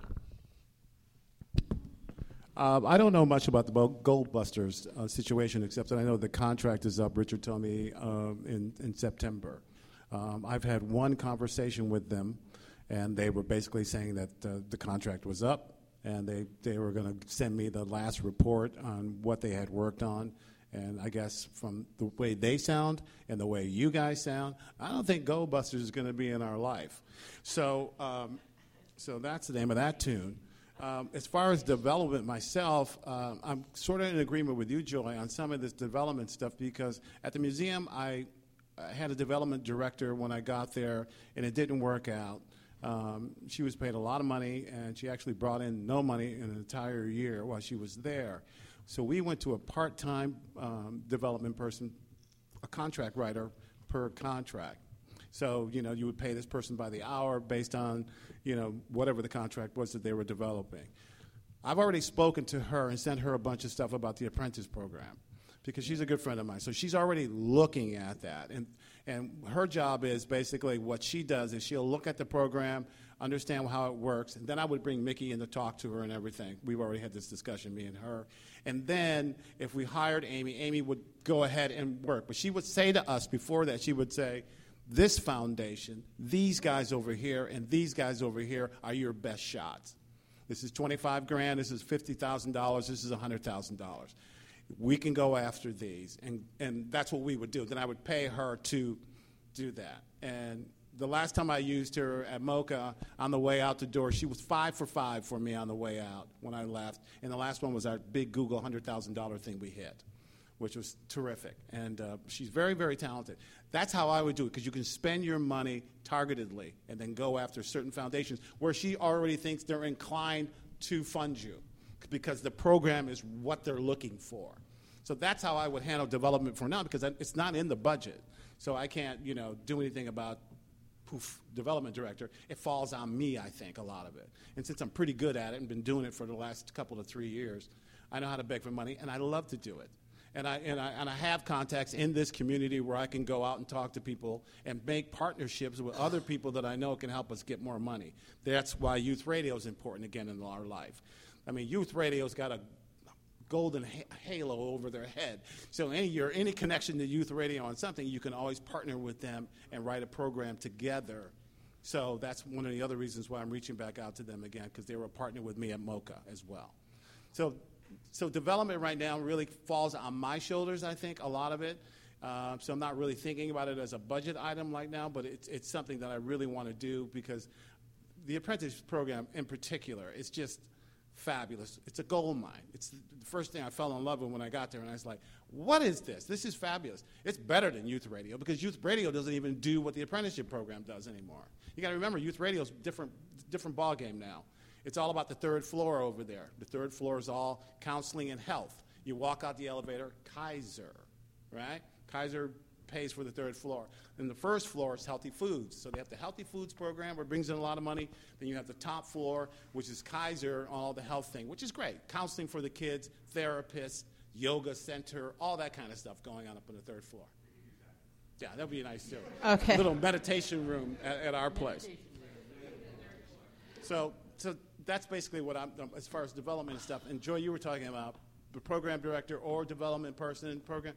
I don't know much about the Goldbusters situation, except that I know the contract is up. Richard told me in September. I've had one conversation with them, and they were basically saying that the contract was up, and they were going to send me the last report on what they had worked on. And I guess from the way they sound and the way you guys sound, I don't think Goldbusters is going to be in our life. So that's the name of that tune. As far as development myself, I'm sort of in agreement with you, Joy, on some of this development stuff, because at the museum I had a development director when I got there, and it didn't work out. She was paid a lot of money, and she actually brought in no money in an entire year while she was there. So we went to a part-time development person, a contract writer per contract. So, you would pay this person by the hour based on, whatever the contract was that they were developing. I've already spoken to her and sent her a bunch of stuff about the apprentice program, because she's a good friend of mine. So she's already looking at that. And her job is basically, what she does is she'll look at the program, understand how it works, and then I would bring Mickey in to talk to her and everything. We've already had this discussion, me and her. And then if we hired Amy, Amy would go ahead and work. But she would say to us before that, she would say, this foundation, these guys over here, and these guys over here are your best shots. This is $25,000, this is $50,000, this is $100,000. We can go after these, and that's what we would do. Then I would pay her to do that. And the last time I used her at MoCA, on the way out the door, she was 5 for 5 for me on the way out when I left. And the last one was our big Google $100,000 thing we hit, which was terrific. And she's very, very talented. That's how I would do it, because you can spend your money targetedly and then go after certain foundations where she already thinks they're inclined to fund you, because the program is what they're looking for. So that's how I would handle development for now, because it's not in the budget. So I can't, do anything about development director. It falls on me, I think, a lot of it. And since I'm pretty good at it and been doing it for the last couple of 3 years, I know how to beg for money, and I love to do it. And I have contacts in this community where I can go out and talk to people and make partnerships with other people that I know can help us get more money. That's why youth radio is important again in our life. I mean, youth radio's got a golden halo over their head. So any connection to youth radio on something, you can always partner with them and write a program together. So that's one of the other reasons why I'm reaching back out to them again, because they were a partner with me at MoCA as well. So development right now really falls on my shoulders, I think, a lot of it. So I'm not really thinking about it as a budget item right now, but it's something that I really want to do, because the apprentice program in particular is just fabulous. It's a gold mine. It's the first thing I fell in love with when I got there, and I was like, what is this? This is fabulous. It's better than youth radio, because youth radio doesn't even do what the apprenticeship program does anymore. You got to remember, youth radio is different ball game now. It's all about the third floor over there. The third floor is all counseling and health. You walk out the elevator, Kaiser, right? Kaiser pays for the third floor. And the first floor is healthy foods. So they have the healthy foods program, where it brings in a lot of money. Then you have the top floor, which is Kaiser, all the health thing, which is great. Counseling for the kids, therapists, yoga center, all that kind of stuff going on up on the third floor. Yeah, that would be nice too. Okay. A little meditation room at our place. So that's basically what I'm, as far as development and stuff. And Joy, you were talking about the program director or development person, program.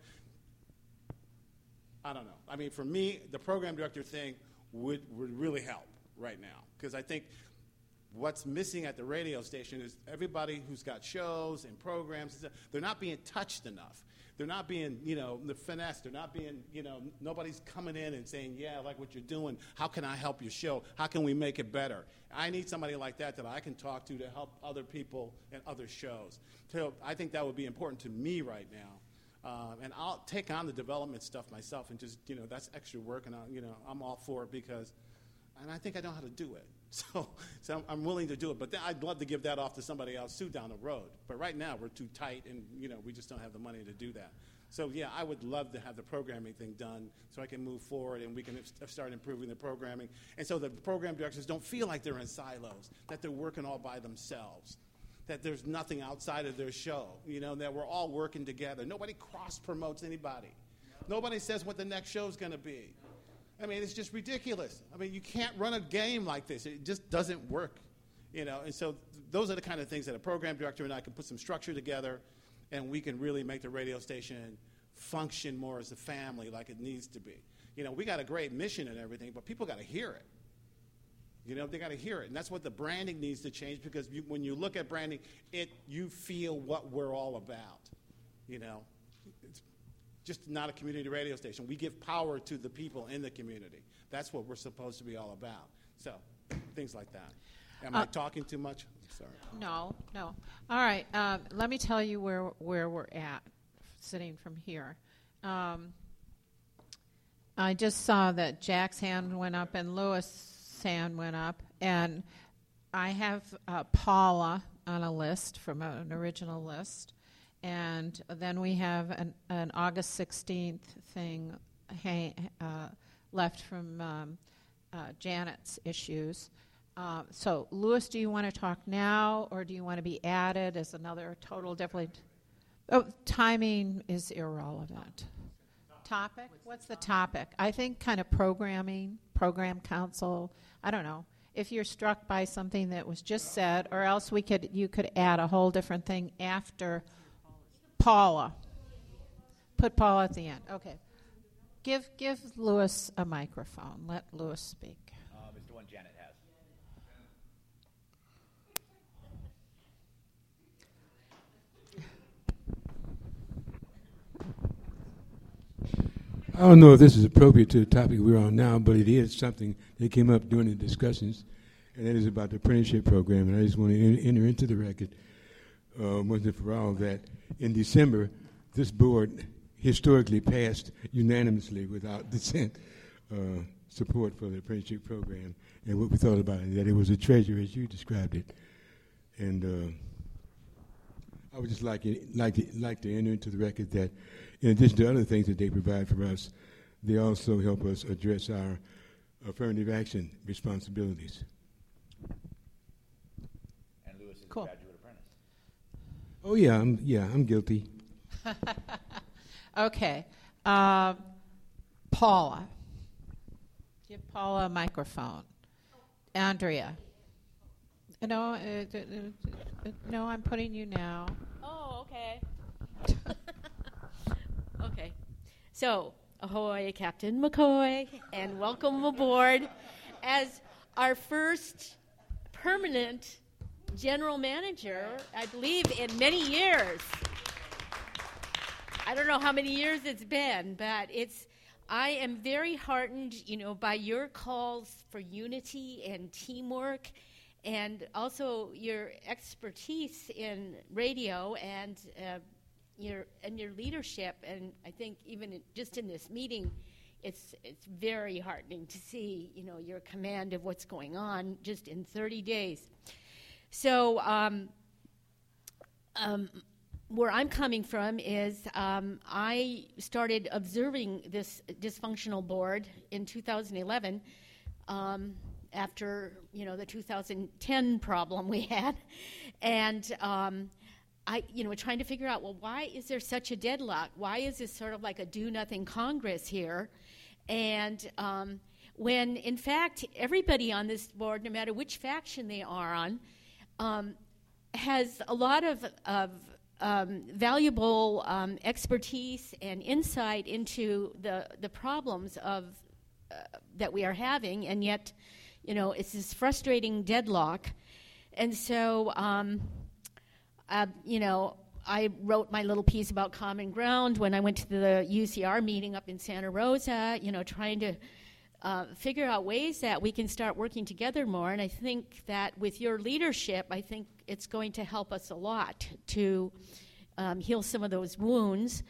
I don't know. I mean, for me, the program director thing would really help right now, because I think what's missing at the radio station is everybody who's got shows and programs, they're not being touched enough. They're not being, the finesse. They're not being, nobody's coming in and saying, yeah, I like what you're doing. How can I help your show? How can we make it better? I need somebody like that I can talk to help other people and other shows. So I think that would be important to me right now. And I'll take on the development stuff myself, and just, that's extra work, and I'm all for it, and I think I know how to do it. So I'm willing to do it, but then I'd love to give that off to somebody else too down the road. But right now we're too tight, and we just don't have the money to do that. So yeah, I would love to have the programming thing done so I can move forward and we can start improving the programming, and so the program directors don't feel like they're in silos, that they're working all by themselves, that there's nothing outside of their show, that we're all working together. Nobody cross-promotes anybody. Nobody says what the next show's going to be. I mean, it's just ridiculous. I mean, you can't run a game like this. It just doesn't work, And so those are the kind of things that a program director and I can put some structure together, and we can really make the radio station function more as a family like it needs to be. We got a great mission and everything, but people got to hear it. They got to hear it. And that's what the branding needs to change, because when you look at branding, you feel what we're all about. It's just not a community radio station. We give power to the people in the community. That's what we're supposed to be all about. So, things like that. Am I talking too much? Sorry. No. All right. Let me tell you where we're at, sitting from here. I just saw that Jack's hand went up and Louis' hand went up, and I have Paula on a list from an original list, and then we have an August 16th thing left from Janet's issues. So, Louis, do you want to talk now, or do you want to be added as another total different? Oh, timing is irrelevant. Topic? What's the topic? I think kind of program council. I don't know. If you're struck by something that was just said, or else you could add a whole different thing after Paula. Put Paula at the end. Okay. Give Louis a microphone. Let Louis speak. It's the one Janet has. I don't know if this is appropriate to the topic we're on now, but it is something that came up during the discussions, and that is about the apprenticeship program. And I just want to enter into the record, once and for all, that in December, this board historically passed unanimously, without dissent, support for the apprenticeship program. And what we thought about it, that it was a treasure, as you described it. And I would just like to enter into the record that, in addition to other things that they provide for us, they also help us address our affirmative action responsibilities. And Louis is cool. a graduate apprentice. Oh I'm guilty. Okay, Paula. Give Paula a microphone. Andrea. No, I'm putting you now. Oh, okay. Okay. So, ahoy, Captain McCoy, and welcome aboard as our first permanent general manager, I believe, in many years. I don't know how many years it's been, but I am very heartened, by your calls for unity and teamwork, and also your expertise in radio and your leadership. And I think even just in this meeting, it's very heartening to see your command of what's going on just in 30 days. So where I'm coming from is I started observing this dysfunctional board in 2011 after, the 2010 problem we had. And I, trying to figure out, well, why is there such a deadlock? Why is this sort of like a do-nothing Congress here? And when, in fact, everybody on this board, no matter which faction they are on, has a lot of valuable expertise and insight into the problems of that we are having, and yet, it's this frustrating deadlock. And so, I wrote my little piece about Common Ground when I went to the UCR meeting up in Santa Rosa, trying to figure out ways that we can start working together more. And I think that with your leadership, I think it's going to help us a lot to heal some of those wounds.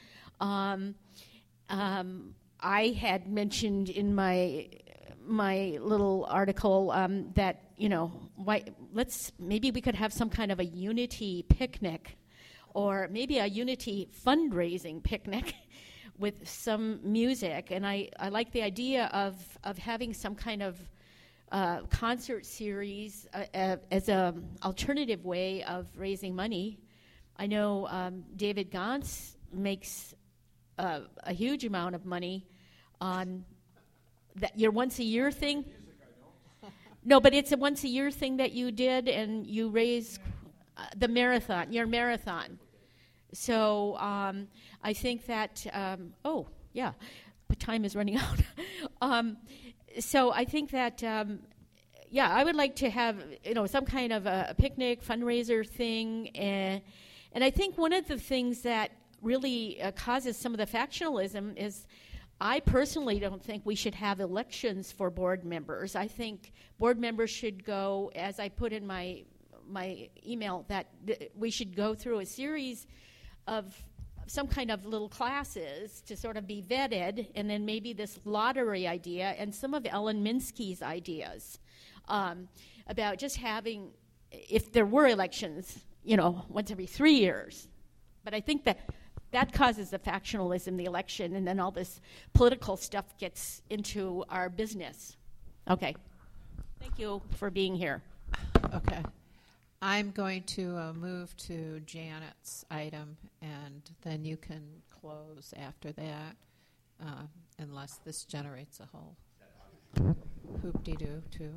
I had mentioned in my little article that maybe we could have some kind of a unity picnic, or maybe a unity fundraising picnic with some music. And I like the idea of having some kind of concert series as an alternative way of raising money. I know David Gantz makes a huge amount of money on your once-a-year thing. No, but it's a once-a-year thing that you did, and you raise the marathon, your marathon. So I think that, but time is running out. So I think that, I would like to have, some kind of a picnic fundraiser thing. And I think one of the things that really causes some of the factionalism is I personally don't think we should have elections for board members. I think board members should go, as I put in my email, that we should go through a series of some kind of little classes to sort of be vetted, and then maybe this lottery idea and some of Ellen Minsky's ideas about just having, if there were elections, once every 3 years. But I think that causes the factionalism, the election, and then all this political stuff gets into our business. Okay. Thank you for being here. Okay. I'm going to move to Janet's item, and then you can close after that, unless this generates a whole hoop-de-doo, too.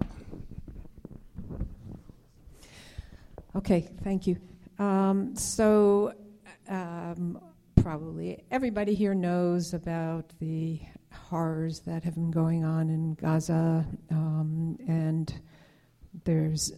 Okay, thank you. Probably everybody here knows about the horrors that have been going on in Gaza, and there's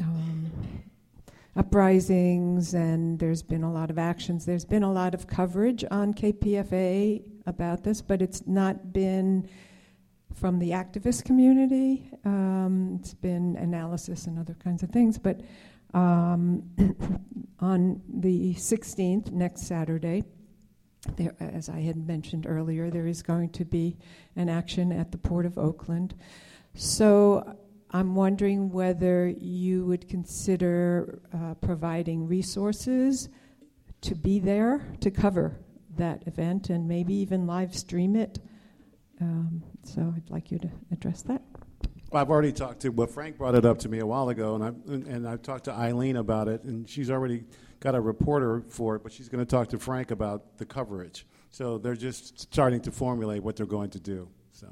uprisings, and there's been a lot of actions. There's been a lot of coverage on KPFA about this, but it's not been from the activist community. It's been analysis and other kinds of things, but on the 16th, next Saturday, there, as I had mentioned earlier, there is going to be an action at the Port of Oakland. So I'm wondering whether you would consider providing resources to be there to cover that event and maybe even live stream it. So I'd like you to address that. Well, I've already talked to, Frank brought it up to me a while ago, and I've talked to Eileen about it, and she's already got a reporter for it, but she's going to talk to Frank about the coverage. So they're just starting to formulate what they're going to do. So.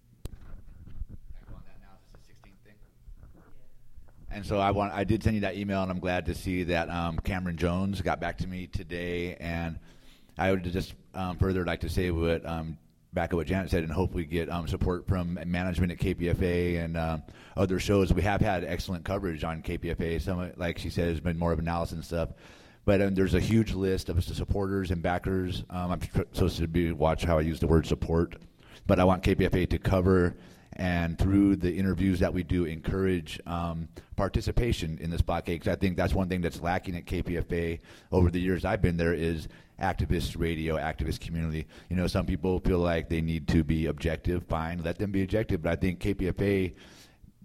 And so I did send you that email, and I'm glad to see that Cameron Jones got back to me today. And I would just further like to say back at what Janet said, and hope we get support from management at KPFA and other shows. We have had excellent coverage on KPFA. Some, like she said, has been more of analysis and stuff. But there's a huge list of supporters and backers. I'm supposed to watch how I use the word support. But I want KPFA to cover, and through the interviews that we do, encourage participation in this blockade. Because I think that's one thing that's lacking at KPFA over the years I've been there is activist radio, activist community. Some people feel like they need to be objective. Fine, let them be objective. But I think KPFA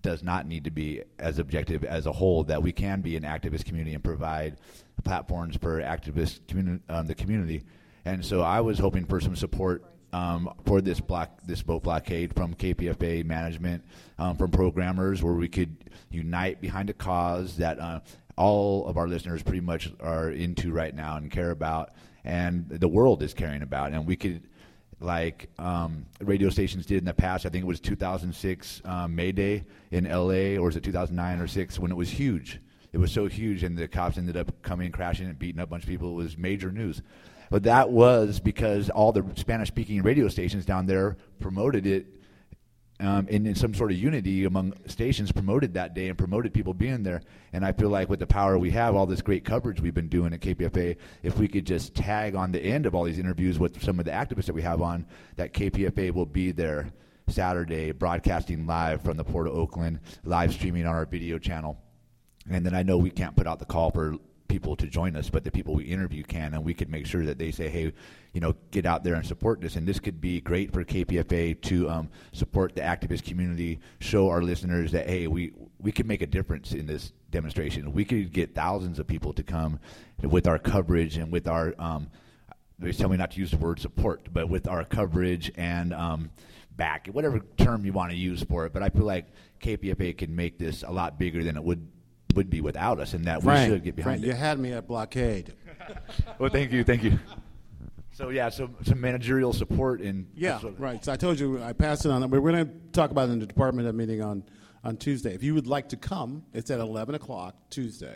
does not need to be as objective as a whole, that we can be an activist community and provide platforms for activists, the community. And so I was hoping for some support for this vote blockade from KPFA management, from programmers, where we could unite behind a cause that all of our listeners pretty much are into right now and care about, and the world is caring about. And we could, like radio stations did in the past, I think it was 2006 May Day in LA, or was it 2009 or 6, when it was huge. It was so huge, and the cops ended up coming and crashing and beating up a bunch of people. It was major news. But that was because all the Spanish-speaking radio stations down there promoted it in some sort of unity among stations, promoted that day and promoted people being there. And I feel like with the power we have, all this great coverage we've been doing at KPFA, if we could just tag on the end of all these interviews with some of the activists that we have on, that KPFA will be there Saturday, broadcasting live from the Port of Oakland, live streaming on our video channel. And then I know we can't put out the call for people to join us, but the people we interview can, and we could make sure that they say, hey, get out there and support this. And this could be great for KPFA to support the activist community, show our listeners that, hey, we could make a difference in this demonstration. We could get thousands of people to come with our coverage and with our, they tell me not to use the word support, but with our coverage and back, whatever term you want to use for it. But I feel like KPFA can make this a lot bigger than it would be without us, and that Frank, we should get behind Frank, it. you had me at blockade. Well, thank you. So some managerial support and right. So I told you I passed it on. We're going to talk about it in the department head meeting on Tuesday. If you would like to come, it's at 11 o'clock Tuesday.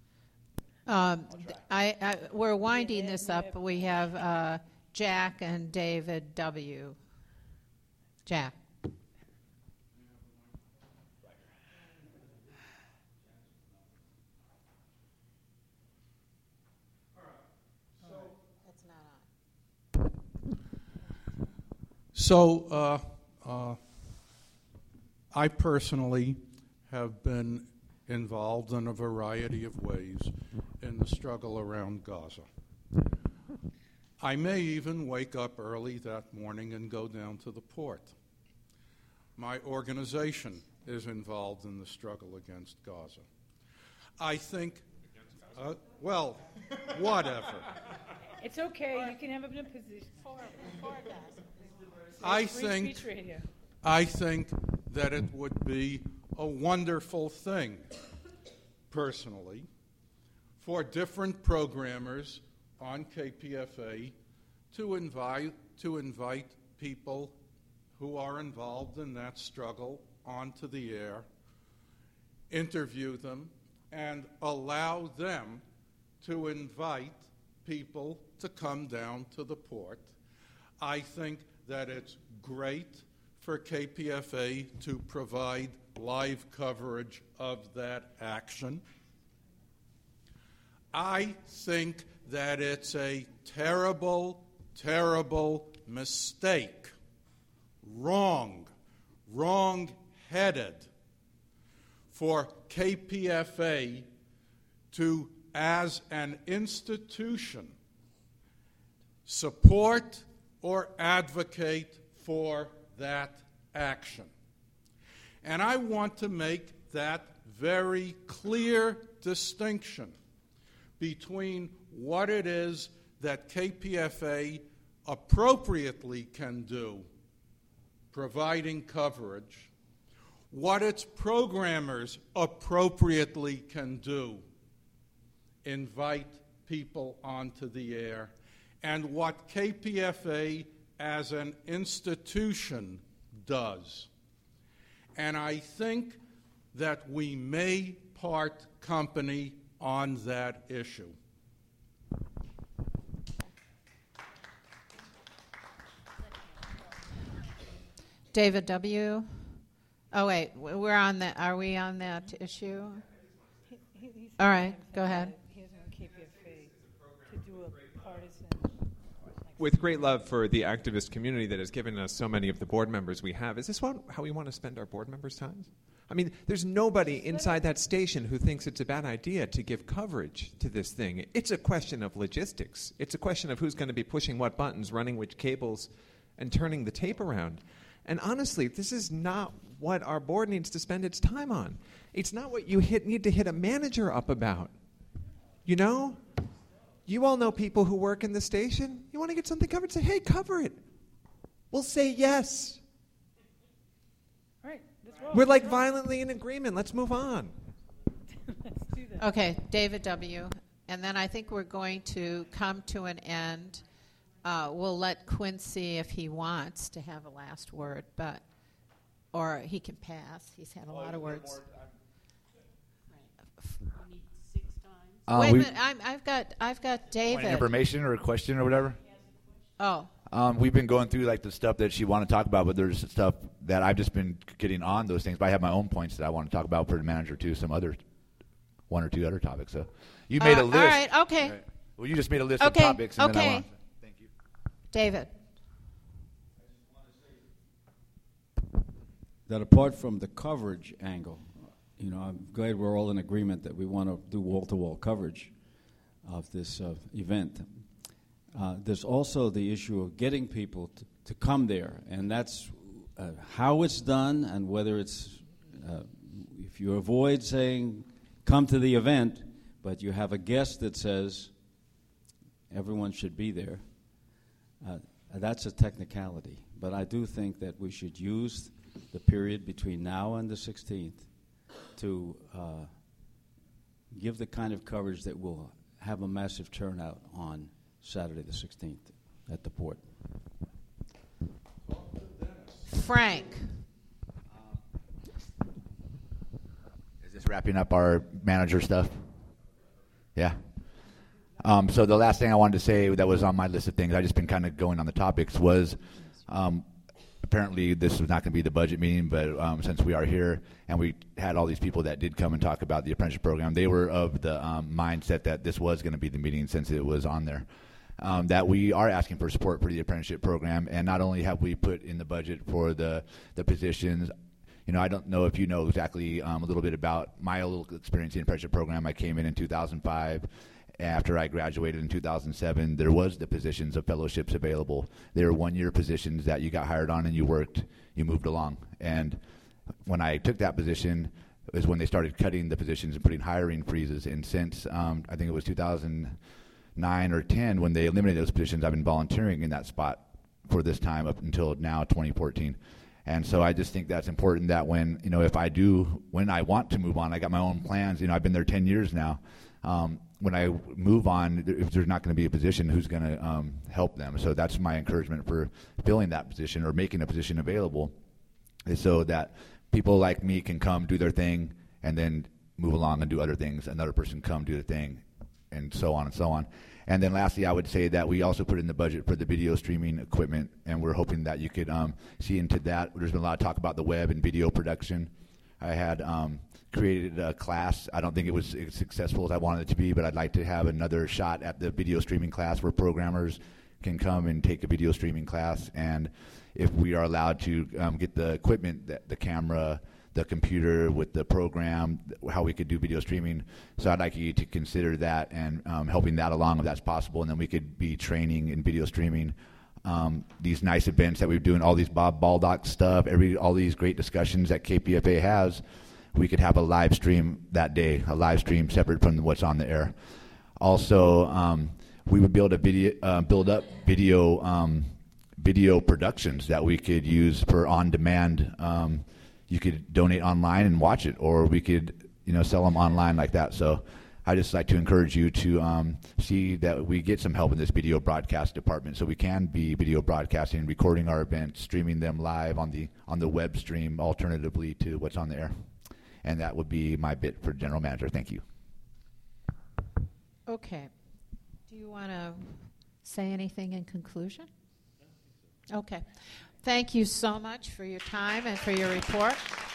We're winding this up. We have Jack and David W. Jack. So I personally have been involved in a variety of ways in the struggle around Gaza. I may even wake up early that morning and go down to the port. My organization is involved in the struggle against Gaza. I think, well, whatever. It's okay. You can have a position. I think that it would be a wonderful thing, personally, for different programmers on KPFA to invite people who are involved in that struggle onto the air, interview them, and allow them to invite people to come down to the port. I think that it's great for KPFA to provide live coverage of that action. I think that it's a terrible, terrible mistake, wrong-headed for KPFA to, as an institution, support or advocate for that action. And I want to make that very clear distinction between what it is that KPFA appropriately can do, providing coverage, what its programmers appropriately can do, invite people onto the air, and what KPFA as an institution does. And I think that we may part company on that issue. David W. Oh, wait, we're on that. Are we on that issue? All right, go ahead. With great love for the activist community that has given us so many of the board members we have, is this how we want to spend our board members' time? I mean, there's nobody inside that station who thinks it's a bad idea to give coverage to this thing. It's a question of logistics. It's a question of who's going to be pushing what buttons, running which cables, and turning the tape around. And honestly, this is not what our board needs to spend its time on. It's not what you need to hit a manager up about. You know? You all know people who work in the station. You want to get something covered? Say, hey, cover it. We'll say yes. All right, let's roll. We're like violently in agreement. Let's move on. Let's do that. Okay, David W. And then I think we're going to come to an end. We'll let Quincy, if he wants, to have a last word, or he can pass. He's had a lot of words. Wait a minute, I've got David. Information or a question or whatever? Oh. We've been going through like the stuff that she wanted to talk about, but there's stuff that I've just been getting on those things. But I have my own points that I want to talk about for the manager too, one or two other topics. So you made a list. All right, okay. Right. Well, you just made a list of topics. And then I want thank you. David. That apart from the coverage angle, I'm glad we're all in agreement that we want to do wall-to-wall coverage of this event. There's also the issue of getting people to come there, and that's how it's done and whether it's, if you avoid saying, come to the event, but you have a guest that says everyone should be there, that's a technicality. But I do think that we should use the period between now and the 16th to give the kind of coverage that will have a massive turnout on Saturday the 16th at the port. Frank. Is this wrapping up our manager stuff? Yeah. So the last thing I wanted to say that was on my list of things, I've just been kind of going on the topics, was apparently this was not going to be the budget meeting, but since we are here and we had all these people that did come and talk about the apprenticeship program, they were of the mindset that this was going to be the meeting since it was on there. That we are asking for support for the apprenticeship program, and not only have we put in the budget for the positions. I don't know if you know exactly a little bit about my little experience in the apprenticeship program. I came in 2005. After I graduated in 2007, there was the positions of fellowships available. They were one-year positions that you got hired on and you worked, you moved along. And when I took that position is when they started cutting the positions and putting hiring freezes. And since I think it was 2009 or 10 when they eliminated those positions, I've been volunteering in that spot for this time up until now, 2014. And so I just think that's important that when I want to move on, I got my own plans. I've been there 10 years now. When I move on, if there's not going to be a position, who's going to help them? So that's my encouragement for filling that position or making a position available, is so that people like me can come do their thing and then move along and do other things. Another person come do their thing, and so on and so on. And then lastly, I would say that we also put in the budget for the video streaming equipment, and we're hoping that you could see into that. There's been a lot of talk about the web and video production. I had created a class. I don't think it was as successful as I wanted it to be, but I'd like to have another shot at the video streaming class where programmers can come and take a video streaming class. And if we are allowed to get the equipment, the camera, the computer with the program, how we could do video streaming. So I'd like you to consider that and helping that along if that's possible. And then we could be training in video streaming these nice events that we're doing, all these Bob Baldock stuff, all these great discussions that KPFA has. We could have a live stream that day, a live stream separate from what's on the air. Also, we would be able to build up video productions that we could use for on-demand. You could donate online and watch it, or we could sell them online like that. So I just like to encourage you to see that we get some help in this video broadcast department, so we can be video broadcasting, recording our events, streaming them live on the web stream, alternatively to what's on the air. And that would be my bit for general manager. Thank you. Okay. Do you want to say anything in conclusion? Okay. Thank you so much for your time and for your report.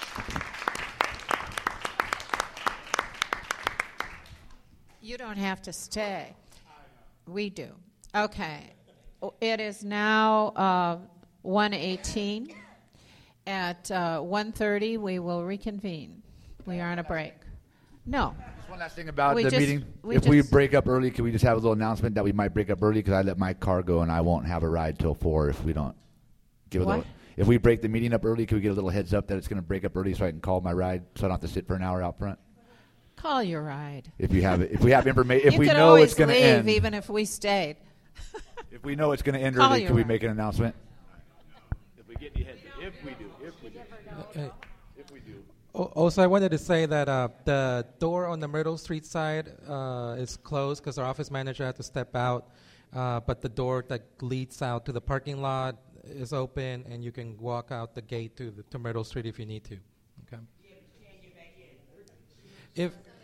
You don't have to stay. We do. Okay. It is now 1:18. At 1:30, we will reconvene. We are on a break. No. Just one last thing about the meeting. If we break up early, can we just have a little announcement that we might break up early? Because I let my car go and I won't have a ride till 4 if we don't give a little. If we break the meeting up early, can we get a little heads up that it's going to break up early so I can call my ride so I don't have to sit for an hour out front? Call your ride. If we have information, if you we could know always it's going to leave end, even if we stayed. if we know it's going to end Call early, your can we ride. make an announcement? If we get any heads up. If we do. If we do. Also, I wanted to say that the door on the Myrtle Street side is closed because our office manager had to step out. But the door that leads out to the parking lot is open, and you can walk out the gate to Myrtle Street if you need to. Okay. If